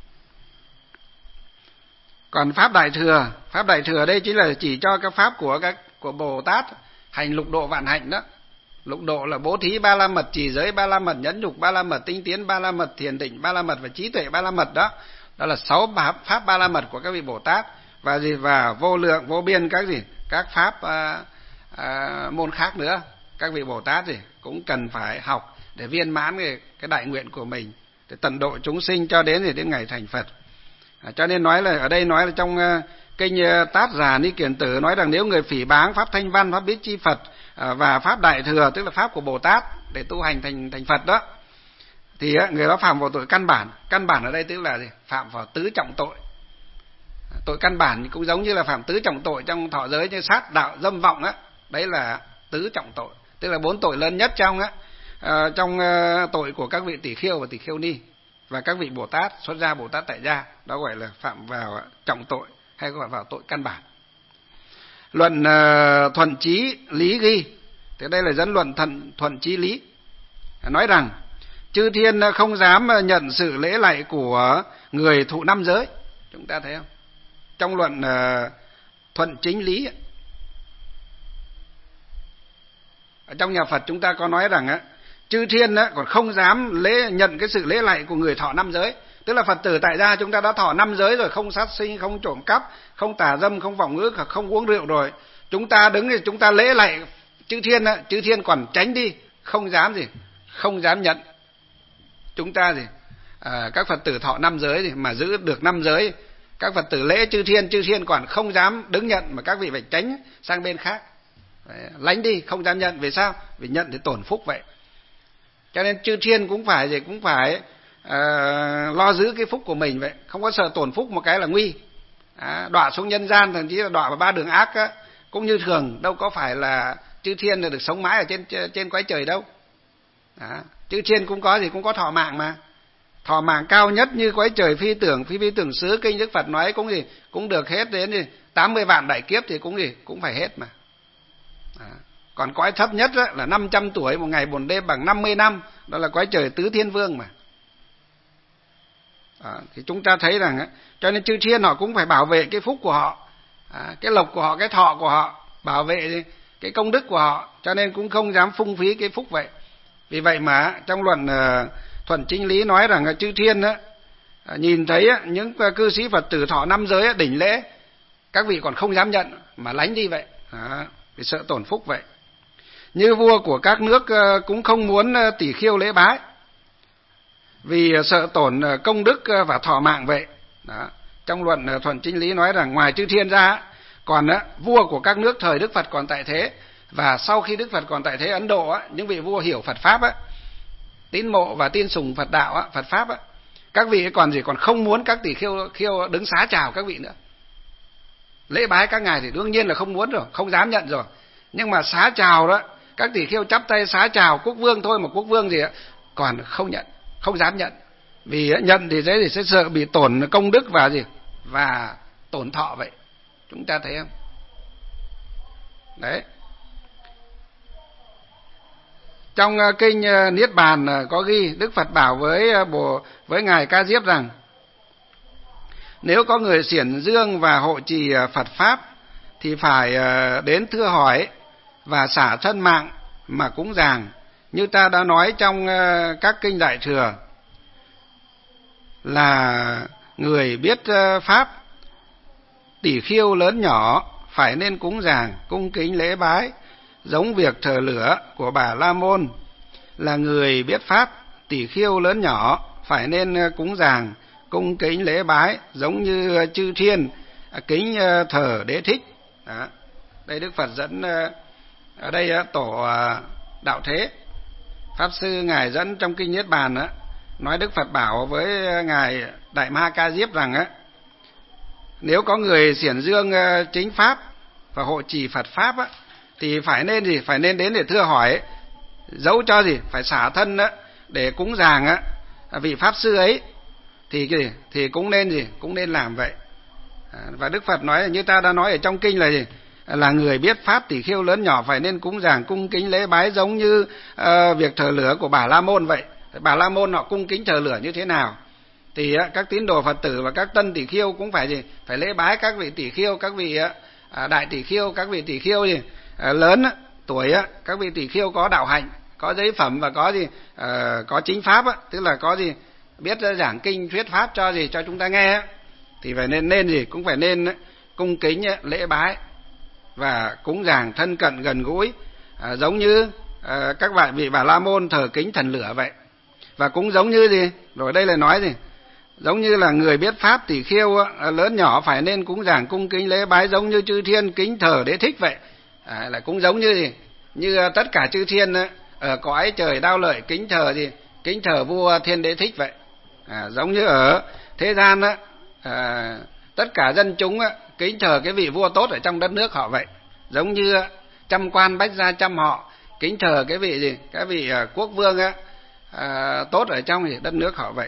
Còn pháp Đại Thừa đây chính là chỉ cho các pháp của Bồ Tát hành lục độ vạn hạnh đó. Lục độ là bố thí ba la mật, trì giới ba la mật, nhẫn nhục ba la mật, tinh tiến ba la mật, thiền định ba la mật và trí tuệ ba la mật đó. Đó là 6 pháp ba la mật của các vị Bồ Tát, và vô lượng vô biên các pháp môn khác nữa. Các vị Bồ Tát cũng cần phải học để viên mãn cái đại nguyện của mình, để tận độ chúng sinh cho đến ngày thành Phật. Cho nên nói là ở đây nói là trong kinh Tát Già Ni Kiền Tử nói rằng nếu người phỉ báng pháp Thanh Văn, pháp Bích Chi Phật và pháp Đại Thừa tức là pháp của Bồ Tát để tu hành thành Phật đó, thì người đó phạm vào tội căn bản. Căn bản ở đây tức là gì? Phạm vào tứ trọng tội. Tội căn bản cũng giống như là phạm tứ trọng tội trong thọ giới như sát, đạo, dâm, vọng á, đấy là tứ trọng tội, tức là 4 tội lớn nhất trong tội của các vị Tỷ Khưu và Tỷ Khưu Ni và các vị Bồ Tát, xuất gia Bồ Tát tại gia, đó gọi là phạm vào trọng tội hay gọi vào tội căn bản. Luận Thuận Chí Lý ghi, thế đây là dẫn luận Thuận Chí Lý, nói rằng chư thiên không dám nhận sự lễ lạy của người thụ 5 giới. Chúng ta thấy không? Trong luận Thuận Chính Lý ở trong nhà Phật chúng ta có nói rằng chư thiên còn không dám nhận cái sự lễ lạy của người thọ 5 giới. Tức là Phật tử tại gia chúng ta đã thọ 5 giới rồi, không sát sinh, không trộm cắp, không tà dâm, không vọng ngữ, không uống rượu rồi. Chúng ta đứng thì chúng ta lễ lạy chư thiên còn tránh đi, không dám nhận. Chúng ta các Phật tử thọ 5 giới mà giữ được 5 giới, các Phật tử lễ chư thiên còn không dám đứng nhận, mà các vị phải tránh sang bên khác, lánh đi, không dám nhận. Vì sao? Vì nhận thì tổn phúc vậy. Cho nên chư thiên cũng phải lo giữ cái phúc của mình vậy, không có sợ tổn phúc một cái là nguy. Đọa xuống nhân gian, thậm chí là đọa vào 3 đường ác cũng như thường, đâu có phải là chư thiên là được sống mãi ở trên cõi trời đâu. Đó. Chư thiên cũng có gì, cũng có thọ mạng mà. Thọ mạng cao nhất như cõi trời phi tưởng xứ, kinh Đức Phật nói cũng được hết đến 80 vạn đại kiếp thì cũng phải hết mà. Đó. Còn cõi thấp nhất là 500 tuổi, một ngày 4 đêm bằng 50 năm, đó là cõi trời tứ thiên vương mà. Đó. Thì chúng ta thấy rằng cho nên chư thiên họ cũng phải bảo vệ cái phúc của họ, cái lộc của họ, cái thọ của họ, bảo vệ cái công đức của họ, cho nên cũng không dám phung phí cái phúc vậy. Vì vậy mà trong luận Thuận Chính Lý nói rằng chư thiên nhìn thấy những cư sĩ Phật tử thọ năm giới đỉnh lễ, các vị còn không dám nhận mà lánh đi vậy. Đó, vì sợ tổn phúc vậy. Như vua của các nước cũng không muốn tỷ khiêu lễ bái, vì sợ tổn công đức và thọ mạng vậy. Đó. Trong luận Thuận Chính Lý nói rằng ngoài chư thiên ra, còn vua của các nước thời Đức Phật còn tại thế, và sau khi Đức Phật còn tại thế Ấn Độ, những vị vua hiểu Phật Pháp, tín mộ và tin sùng Phật đạo, Phật Pháp, các vị còn không muốn các tỷ khiêu đứng xá chào các vị nữa. Lễ bái các ngài thì đương nhiên là không muốn rồi, không dám nhận rồi. Nhưng mà xá chào đó, các tỷ khiêu chắp tay xá chào quốc vương thôi, mà quốc vương còn không nhận, không dám nhận. Vì nhận thì thế thì sẽ sợ bị tổn công đức và tổn thọ vậy. Chúng ta thấy không? Đấy. Trong kinh Niết Bàn có ghi, Đức Phật bảo với ngài Ca Diếp rằng: nếu có người xiển dương và hộ trì Phật Pháp thì phải đến thưa hỏi và xả thân mạng mà cúng dường, như ta đã nói trong các kinh Đại Thừa, là người biết Pháp tỷ khiêu lớn nhỏ phải nên cúng dường, cung kính lễ bái, giống việc thờ lửa của Bà La Môn. Là người biết Pháp tỷ khiêu lớn nhỏ phải nên cúng dường, cung kính lễ bái, giống như chư thiên kính thờ Đế Thích. Đó. Đây Đức Phật dẫn ở đây tổ Đạo Thế Pháp Sư ngài dẫn trong kinh Niết Bàn nói Đức Phật bảo với ngài Đại Ma Ca Diếp rằng nếu có người xiển dương chính Pháp và hộ trì Phật Pháp thì phải nên đến để thưa hỏi, dẫu cho phải xả thân để cúng dường vị Pháp Sư ấy, thì cũng nên làm vậy. Và Đức Phật nói như ta đã nói ở trong kinh là người biết Pháp tỷ khiêu lớn nhỏ phải nên cúng dường, cung kính lễ bái, giống như việc thờ lửa của Bà La Môn vậy. Bà La Môn họ cung kính thờ lửa như thế nào thì các tín đồ Phật tử và các tân tỷ khiêu cũng phải lễ bái các vị tỷ khiêu, các vị đại tỷ khiêu, các vị tỷ khiêu lớn tuổi, các vị tỷ khiêu có đạo hạnh, có giấy phẩm và có chính pháp, tức là có biết giảng kinh thuyết pháp cho chúng ta nghe, thì phải cũng phải nên cung kính lễ bái và cúng dường thân cận gần gũi, giống như các vị Bà La Môn thờ kính thần lửa vậy. Và cũng giống như rồi đây là nói giống như là người biết Pháp tỷ khiêu lớn nhỏ phải nên cúng dường, cung kính lễ bái, giống như chư thiên kính thờ Đế Thích vậy. Lại cũng giống như tất cả chư thiên ở cõi trời Đao Lợi kính thờ vua Thiên Đế Thích vậy. Giống như ở thế gian tất cả dân chúng kính thờ cái vị vua tốt ở trong đất nước họ vậy. Giống như trăm quan bách gia trăm họ kính thờ cái vị quốc vương tốt ở trong đất nước họ vậy.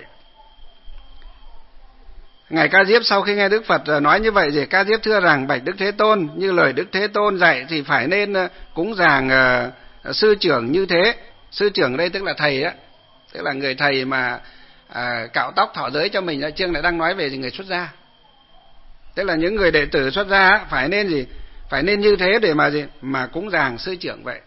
Ngài Ca Diếp sau khi nghe Đức Phật nói như vậy Ca Diếp thưa rằng: bạch Đức Thế Tôn, như lời Đức Thế Tôn dạy thì phải nên cúng dường sư trưởng như thế. Sư trưởng đây tức là thầy tức là người thầy mà cạo tóc thọ giới cho mình. Chương lại đang nói về người xuất gia, tức là những người đệ tử xuất gia phải nên như thế để mà cúng dường sư trưởng vậy.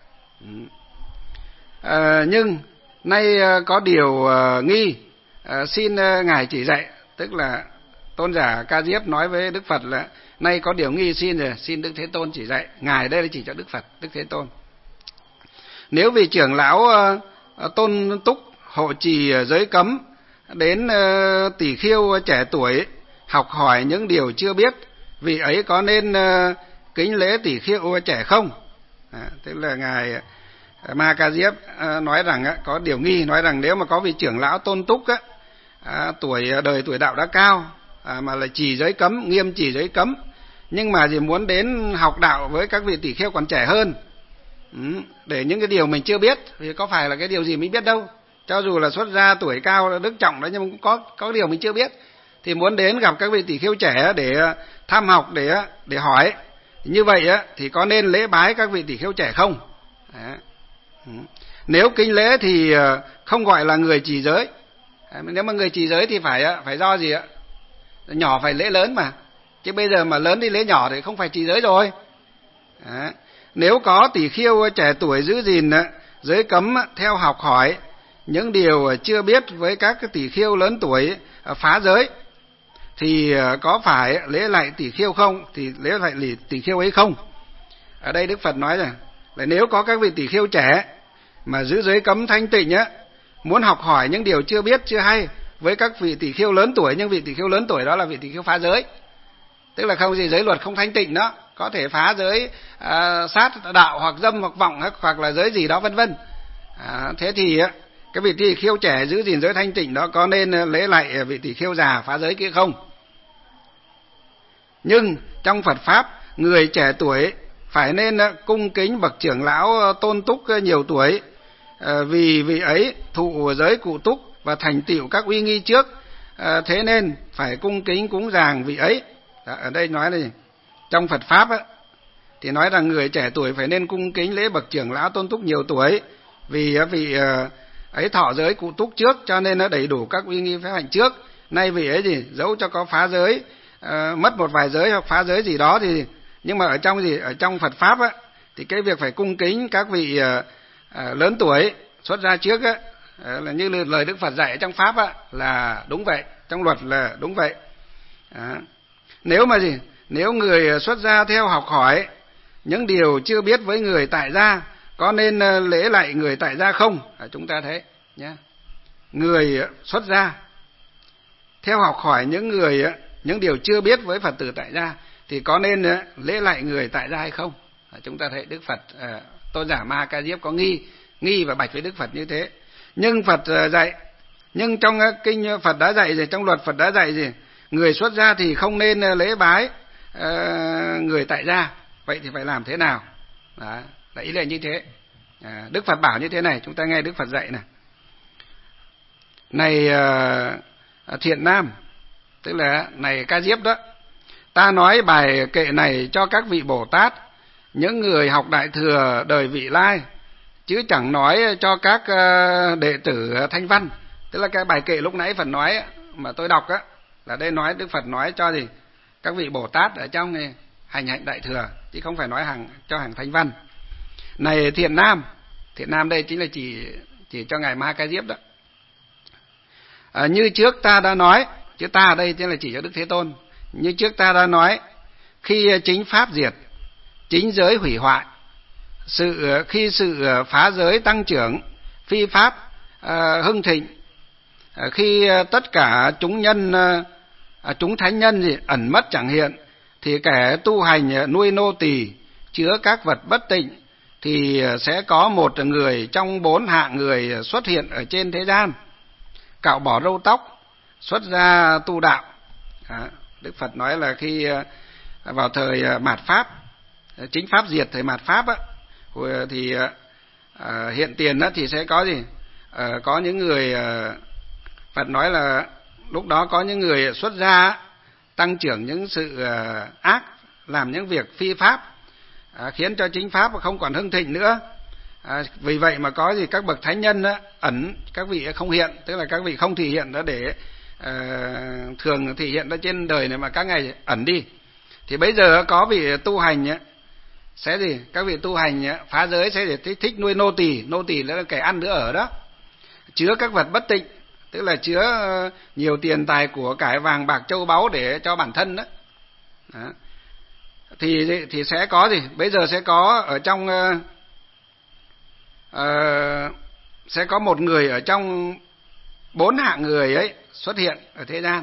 Nhưng nay có điều nghi, xin ngài chỉ dạy. Tức là tôn giả Ca Diếp nói với Đức Phật là nay có điều nghi, xin Đức Thế Tôn chỉ dạy. Ngài đây là chỉ cho Đức Phật, Đức Thế Tôn. Nếu vị trưởng lão tôn túc hộ trì giới cấm đến tỷ khiêu trẻ tuổi học hỏi những điều chưa biết, vị ấy có nên kính lễ tỷ khiêu trẻ không? Tức là ngài Ma Ca Diếp nói rằng có điều nghi, nói rằng nếu mà có vị trưởng lão tôn túc tuổi đạo đã cao mà là trì giới cấm, nghiêm trì giới cấm, nhưng mà gì muốn đến học đạo với các vị tỷ kheo còn trẻ hơn, để những cái điều mình chưa biết, thì có phải là cái điều gì mình biết đâu. Cho dù là xuất gia tuổi cao đức trọng đó, nhưng cũng có điều mình chưa biết, thì muốn đến gặp các vị tỷ kheo trẻ để tham học, để hỏi. Như vậy á thì có nên lễ bái các vị tỷ kheo trẻ không? Nếu kính lễ thì không gọi là người trì giới. Nếu mà người trì giới thì phải do gì ạ? Nhỏ phải lễ lớn mà. Chứ bây giờ mà lớn đi lễ nhỏ thì không phải trì giới rồi. Nếu có tỷ kheo trẻ tuổi giữ gìn giới cấm theo học hỏi những điều chưa biết với các tỷ kheo lớn tuổi phá giới, thì có phải lễ lại tỷ kheo không? Thì lễ lại tỷ kheo ấy không? Ở đây Đức Phật nói rằng là nếu có các vị tỷ kheo trẻ mà giữ giới cấm thanh tịnh á, muốn học hỏi những điều chưa biết chưa hay với các vị tỷ kheo lớn tuổi, nhưng vị tỷ kheo lớn tuổi đó là vị tỷ kheo phá giới, tức là không gì giới luật không thanh tịnh đó, có thể phá giới sát đạo hoặc dâm hoặc vọng hoặc là giới gì đó vân vân. Thế thì cái vị tỷ kheo trẻ giữ gìn giới thanh tịnh đó có nên lễ lại vị tỷ kheo già phá giới kia không? Nhưng trong Phật pháp, người trẻ tuổi phải nên cung kính bậc trưởng lão tôn túc nhiều tuổi, vì vị ấy thụ giới cụ túc và thành tựu các uy nghi trước, thế nên phải cung kính cúng dường vị ấy. Ở đây nói là trong Phật pháp thì nói rằng người trẻ tuổi phải nên cung kính lễ bậc trưởng lão tôn túc nhiều tuổi, vì vị ấy thọ giới cụ túc trước, cho nên nó đầy đủ các uy nghi phép hạnh trước. Nay vị ấy dẫu cho có phá giới, mất một vài giới hoặc phá giới gì đó thì, nhưng mà ở trong Phật pháp thì cái việc phải cung kính các vị lớn tuổi xuất gia trước là như lời Đức Phật dạy trong pháp là đúng vậy, trong luật là đúng vậy. Nếu người xuất gia theo học hỏi những điều chưa biết với người tại gia, có nên lễ lại người tại gia không? Chúng ta thấy nhé, người xuất gia theo học hỏi những điều chưa biết với Phật tử tại gia thì có nên lễ lại người tại gia hay không? Chúng ta thấy Đức Phật Tôn giả Ma Ca Diếp có nghi và bạch với Đức Phật như thế. Nhưng Phật dạy, nhưng trong kinh Phật đã dạy gì, trong luật Phật đã dạy gì, người xuất gia thì không nên lễ bái người tại gia. Vậy thì phải làm thế nào? Đó, ý là như thế. Đức Phật bảo như thế này, chúng ta nghe Đức Phật dạy này. Này Thiện Nam, tức là này Ca Diếp đó, ta nói bài kệ này cho các vị Bồ Tát, những người học Đại Thừa đời vị lai, chứ chẳng nói cho các đệ tử Thanh Văn. Tức là cái bài kệ lúc nãy Phật nói mà tôi đọc là đây nói Đức Phật nói cho gì các vị Bồ Tát ở trong hành hạnh Đại Thừa, chứ không phải nói cho hàng Thanh Văn. Này Thiện Nam, Thiện Nam đây chính là chỉ cho ngài Ma Ca Diếp đó. Như trước ta đã nói, chứ ta ở đây chính là chỉ cho Đức Thế Tôn. Như trước ta đã nói, khi chính pháp diệt, chính giới hủy hoại, khi sự phá giới tăng trưởng, phi pháp hưng thịnh, khi tất cả chúng thánh nhân ẩn mất chẳng hiện, thì kẻ tu hành nuôi nô tỳ chứa các vật bất tịnh, thì sẽ có một người trong 4 hạng người xuất hiện ở trên thế gian, cạo bỏ râu tóc, xuất gia tu đạo. Đức Phật nói là khi vào thời mạt pháp, chính pháp diệt thời mạt pháp thì hiện tiền thì sẽ có gì? Có những người, Phật nói là lúc đó có những người xuất gia tăng trưởng những sự ác, làm những việc phi pháp, khiến cho chính pháp không còn hưng thịnh nữa. Vì vậy mà có gì các bậc thánh nhân ẩn, các vị không hiện, tức là các vị không thể hiện đó, để thường thể hiện ra trên đời này mà các ngài ẩn đi. Thì bây giờ có vị tu hành sẽ gì? Các vị tu hành phá giới sẽ để thích nuôi nô tỳ là kẻ ăn nữa ở đó, chứa các vật bất tịnh, tức là chứa nhiều tiền tài của cải vàng bạc châu báu để cho bản thân đó. Thì sẽ có gì? Bây giờ sẽ có ở trong sẽ có một người ở trong 4 hạng người ấy xuất hiện ở thế gian,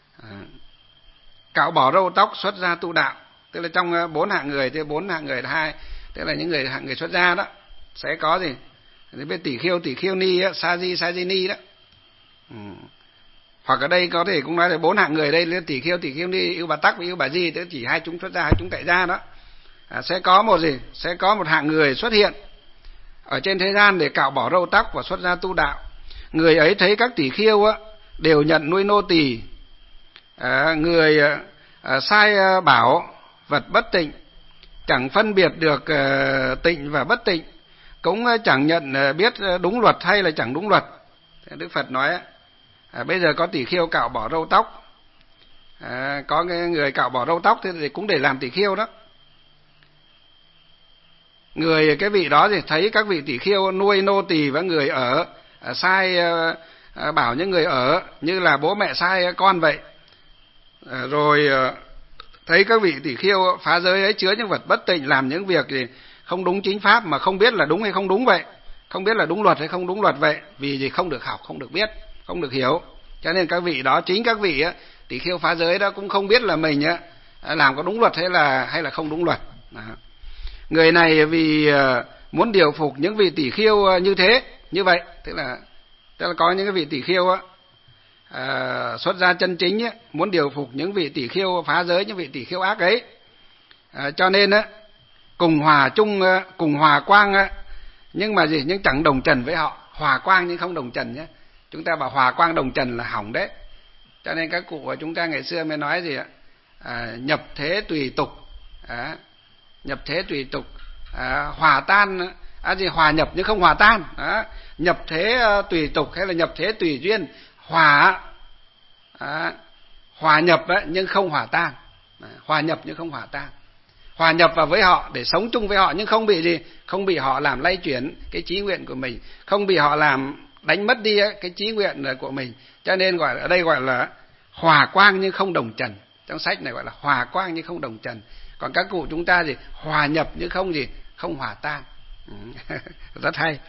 cạo bỏ râu tóc, xuất gia tu đạo. Tức là trong 4 hạng người thì 4 hạng người là 2, tức là những hạng người xuất gia đó sẽ có gì? Bên tỷ khiêu ni, sa di ni đó, Hoặc ở đây có thể cũng nói là 4 hạng người đây là tỷ khiêu ni, yêu bà tắc và yêu bà di, tức chỉ 2 chúng xuất gia, 2 chúng tại gia đó. Sẽ có một gì? Sẽ có một hạng người xuất hiện ở trên thế gian để cạo bỏ râu tóc và xuất gia tu đạo. Người ấy thấy các tỷ khiêu á đều nhận nuôi nô tỳ, người sai bảo vật bất tịnh, chẳng phân biệt được tịnh và bất tịnh, cũng chẳng nhận biết đúng luật hay là chẳng đúng luật. Đức Phật nói bây giờ có tỷ khiêu cạo bỏ râu tóc, có người cạo bỏ râu tóc thì cũng để làm tỷ khiêu đó. Cái vị đó thì thấy các vị tỷ khiêu nuôi nô tỳ và người ở, sai bảo những người ở như là bố mẹ sai con vậy. Rồi thấy các vị tỷ khiêu phá giới ấy chứa những vật bất tịnh, làm những việc gì không đúng chính pháp mà không biết là đúng hay không đúng vậy, không biết là đúng luật hay không đúng luật vậy, vì gì không được học, không được biết, không được hiểu. Cho nên các vị đó, chính các vị tỷ khiêu phá giới đó cũng không biết là mình làm có đúng luật hay là không đúng luật. Người này vì muốn điều phục những vị tỷ khiêu như vậy, tức là có những cái vị tỷ khiêu xuất gia chân chính muốn điều phục những vị tỷ khiêu phá giới, những vị tỷ khiêu ác ấy, cho nên cùng hòa quang, nhưng mà nhưng chẳng đồng trần với họ. Hòa quang nhưng không đồng trần nhé. Chúng ta bảo hòa quang đồng trần là hỏng đấy. Cho nên các cụ của chúng ta ngày xưa mới nói gì nhập thế tùy tục, nhập thế tùy tục, hòa tan, hòa nhập nhưng không hòa tan. Nhập thế tùy tục hay là nhập thế tùy duyên, hòa nhập nhưng không hòa tan, hòa nhập nhưng không hòa tan. Hòa nhập vào với họ để sống chung với họ nhưng không bị họ làm lay chuyển cái chí nguyện của mình, không bị họ làm đánh mất đi cái chí nguyện của mình. Cho nên ở đây gọi là hòa quang nhưng không đồng trần. Trong sách này gọi là hòa quang nhưng không đồng trần. Còn các cụ chúng ta hòa nhập nhưng không hòa tan. Rất hay.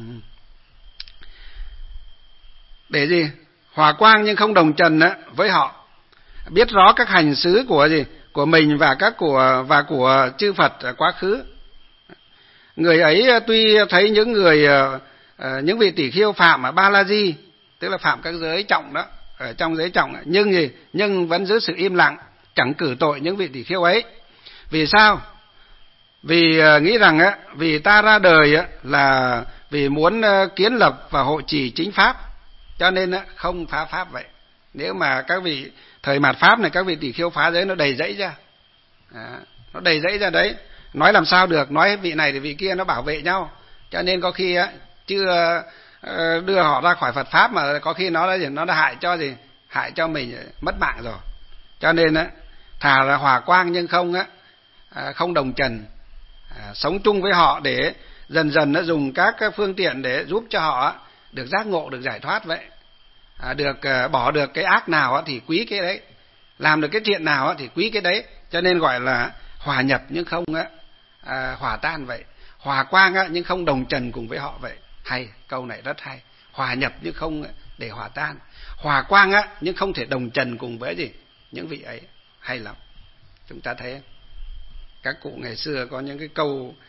Để hòa quang nhưng không đồng trần với họ, biết rõ các hành xứ của mình và của chư Phật quá khứ. Người ấy tuy thấy những vị tỷ khiêu phạm ở Ba La Di, tức là phạm các giới trọng đó, ở trong giới trọng, nhưng vẫn giữ sự im lặng, chẳng cử tội những vị tỷ khiêu ấy. Vì sao? Vì nghĩ rằng vì ta ra đời là vì muốn kiến lập và hộ trì chính pháp, cho nên không phá pháp vậy. Nếu mà các vị thời mạt pháp này, các vị tỷ khiêu phá giới nó đầy rẫy ra, nó đầy rẫy ra đấy, nói làm sao được, nói vị này thì vị kia nó bảo vệ nhau. Cho nên có khi chưa đưa họ ra khỏi Phật pháp mà có khi nó đã hại cho mình mất mạng rồi. Cho nên thà là hòa quang nhưng không đồng trần, sống chung với họ để dần dần nó dùng các phương tiện để giúp cho họ được giác ngộ, được giải thoát vậy. Được bỏ được cái ác nào thì quý cái đấy, làm được cái thiện nào thì quý cái đấy. Cho nên gọi là hòa nhập nhưng không hòa tan vậy, hòa quang nhưng không đồng trần cùng với họ vậy. Hay, câu này rất hay. Hòa nhập nhưng không để hòa tan, hòa quang nhưng không thể đồng trần cùng với những vị ấy. Hay lắm. Chúng ta thấy các cụ ngày xưa có những cái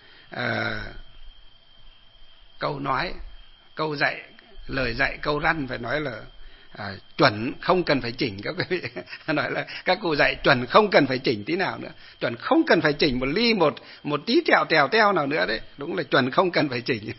câu nói, câu dạy, lời dạy, câu răn phải nói là chuẩn, không cần phải chỉnh. Các quý vị nói là các cụ dạy chuẩn, không cần phải chỉnh tí nào nữa, chuẩn không cần phải chỉnh một ly một tí tèo nào nữa đấy. Đúng là chuẩn không cần phải chỉnh.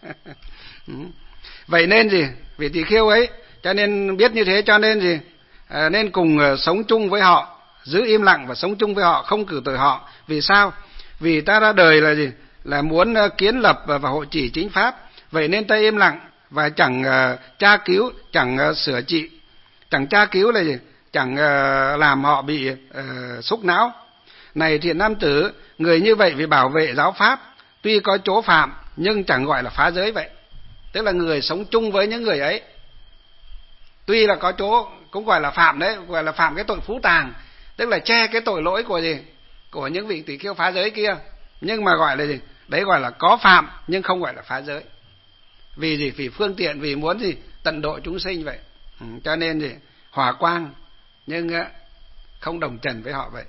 Vậy nên vì tỳ khiêu ấy, cho nên biết như thế, cho nên nên cùng sống chung với họ, giữ im lặng và sống chung với họ, không cử tội họ. Vì sao? Vì ta ra đời là là muốn kiến lập và hộ trì chính pháp. Vậy nên ta im lặng và chẳng tra cứu, chẳng sửa trị, chẳng tra cứu là chẳng làm họ bị xúc não. Này thiện nam tử, người như vậy vì bảo vệ giáo pháp, tuy có chỗ phạm nhưng chẳng gọi là phá giới vậy. Tức là người sống chung với những người ấy, tuy là có chỗ cũng gọi là phạm đấy, gọi là phạm cái tội phú tàng, tức là che cái tội lỗi của những vị tỷ khiêu phá giới kia, nhưng mà gọi là đấy gọi là có phạm nhưng không gọi là phá giới. Vì vì phương tiện, vì muốn tận độ chúng sinh vậy. Cho nên hòa quang nhưng không đồng trần với họ vậy.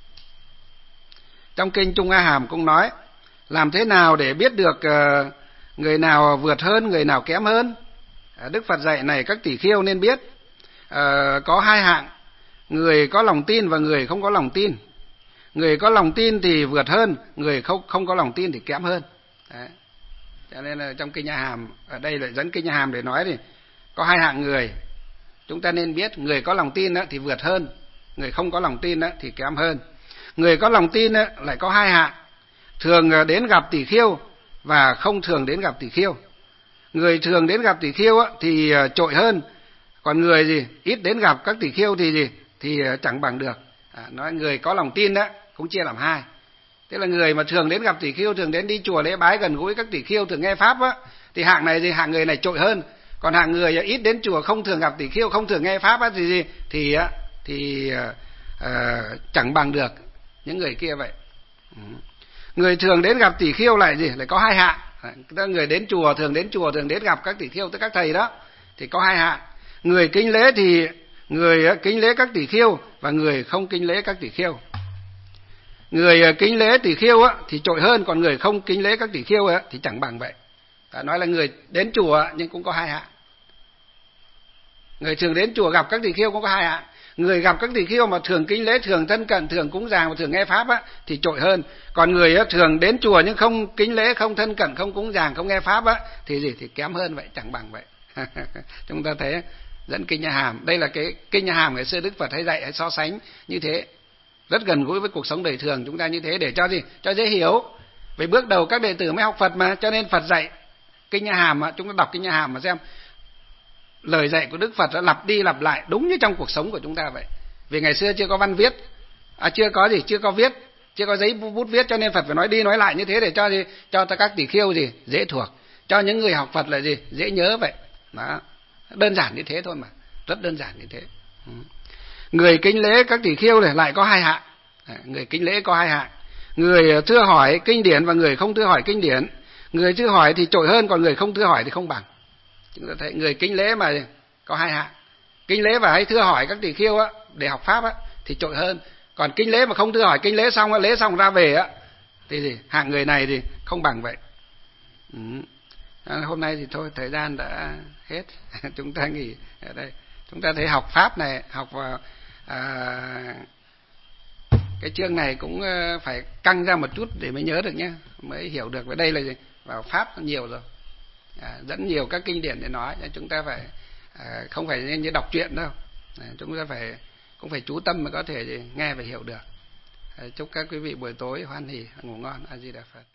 Trong kinh Trung A Hàm cũng nói làm thế nào để biết được người nào vượt hơn, người nào kém hơn. Đức Phật dạy này các tỷ kheo nên biết, có hai hạng, người có lòng tin và người không có lòng tin. Người có lòng tin thì vượt hơn, người không có lòng tin thì kém hơn. Đấy. Cho nên là trong Kinh A Hàm, ở đây lại dẫn Kinh A Hàm để nói thì có hai hạng người. Chúng ta nên biết người có lòng tin thì vượt hơn, người không có lòng tin thì kém hơn. Người có lòng tin lại có hai hạng, thường đến gặp tỷ kheo và không thường đến gặp tỷ kheo. Người thường đến gặp tỷ kheo thì trội hơn, còn người ít đến gặp các tỷ kheo thì chẳng bằng được. Nói người có lòng tin cũng chia làm hai. Tức là người mà thường đến gặp tỷ kheo, thường đến đi chùa lễ bái gần gũi các tỷ kheo, thường nghe pháp thì hạng này hạng người này trội hơn. Còn hạng người ít đến chùa, không thường gặp tỷ kheo, không thường nghe pháp thì chẳng bằng được những người kia vậy. Người thường đến gặp tỷ kheo lại có hai hạng. Người đến chùa, thường đến gặp các tỷ kheo, tức các thầy đó, thì có hai hạng. Người kính lễ thì người kính lễ các tỷ kheo và người không kính lễ các tỷ kheo. Người kính lễ tỷ kheo thì trội hơn, còn người không kính lễ các tỷ kheo thì chẳng bằng vậy. Nói là người đến chùa nhưng cũng có hai hạng. Người thường đến chùa gặp các tỷ kheo cũng có hai hạng. Người gặp các tỷ kheo mà thường kính lễ, thường thân cận, thường cúng dường và thường nghe pháp thì trội hơn. Còn người thường đến chùa nhưng không kính lễ, không thân cận, không cúng dường, không nghe pháp thì kém hơn vậy, chẳng bằng vậy. Chúng ta thấy dẫn Kinh A Hàm, đây là cái Kinh A Hàm ngày xưa Đức Phật hay dạy, hay so sánh như thế, rất gần gũi với cuộc sống đời thường chúng ta như thế, để cho dễ hiểu. Vì bước đầu các đệ tử mới học Phật mà, cho nên Phật dạy Kinh A Hàm, chúng ta đọc Kinh A Hàm mà xem lời dạy của Đức Phật đã lặp đi lặp lại đúng như trong cuộc sống của chúng ta vậy. Vì ngày xưa chưa có văn viết, chưa có viết, chưa có giấy bút viết, cho nên Phật phải nói đi nói lại như thế để cho các tỷ kheo dễ thuộc, cho những người học Phật là dễ nhớ vậy. Đó, đơn giản như thế thôi mà, rất đơn giản như thế. Người kính lễ các tỷ kheo này lại có hai hạng. Người kính lễ có hai hạng, người thưa hỏi kinh điển và người không thưa hỏi kinh điển. Người thưa hỏi thì trội hơn, còn người không thưa hỏi thì không bằng. Chúng ta thấy người kính lễ mà có hai hạng, kính lễ và hay thưa hỏi các tỷ kheo để học pháp thì trội hơn. Còn kính lễ mà không thưa hỏi, kính lễ xong ra về thì hạng người này thì không bằng vậy. Hôm nay thì thôi, thời gian đã hết. Chúng ta nghỉ ở đây. Chúng ta thấy học pháp này, học vào cái chương này cũng phải căng ra một chút để mới nhớ được nhé, mới hiểu được. Với đây là vào pháp nhiều rồi, dẫn nhiều các kinh điển để nói. Chúng ta phải không phải như đọc truyện đâu, chúng ta cũng phải chú tâm mới có thể nghe và hiểu được. Chúc các quý vị buổi tối hoan hỉ, ngủ ngon. A Di Đà Phật.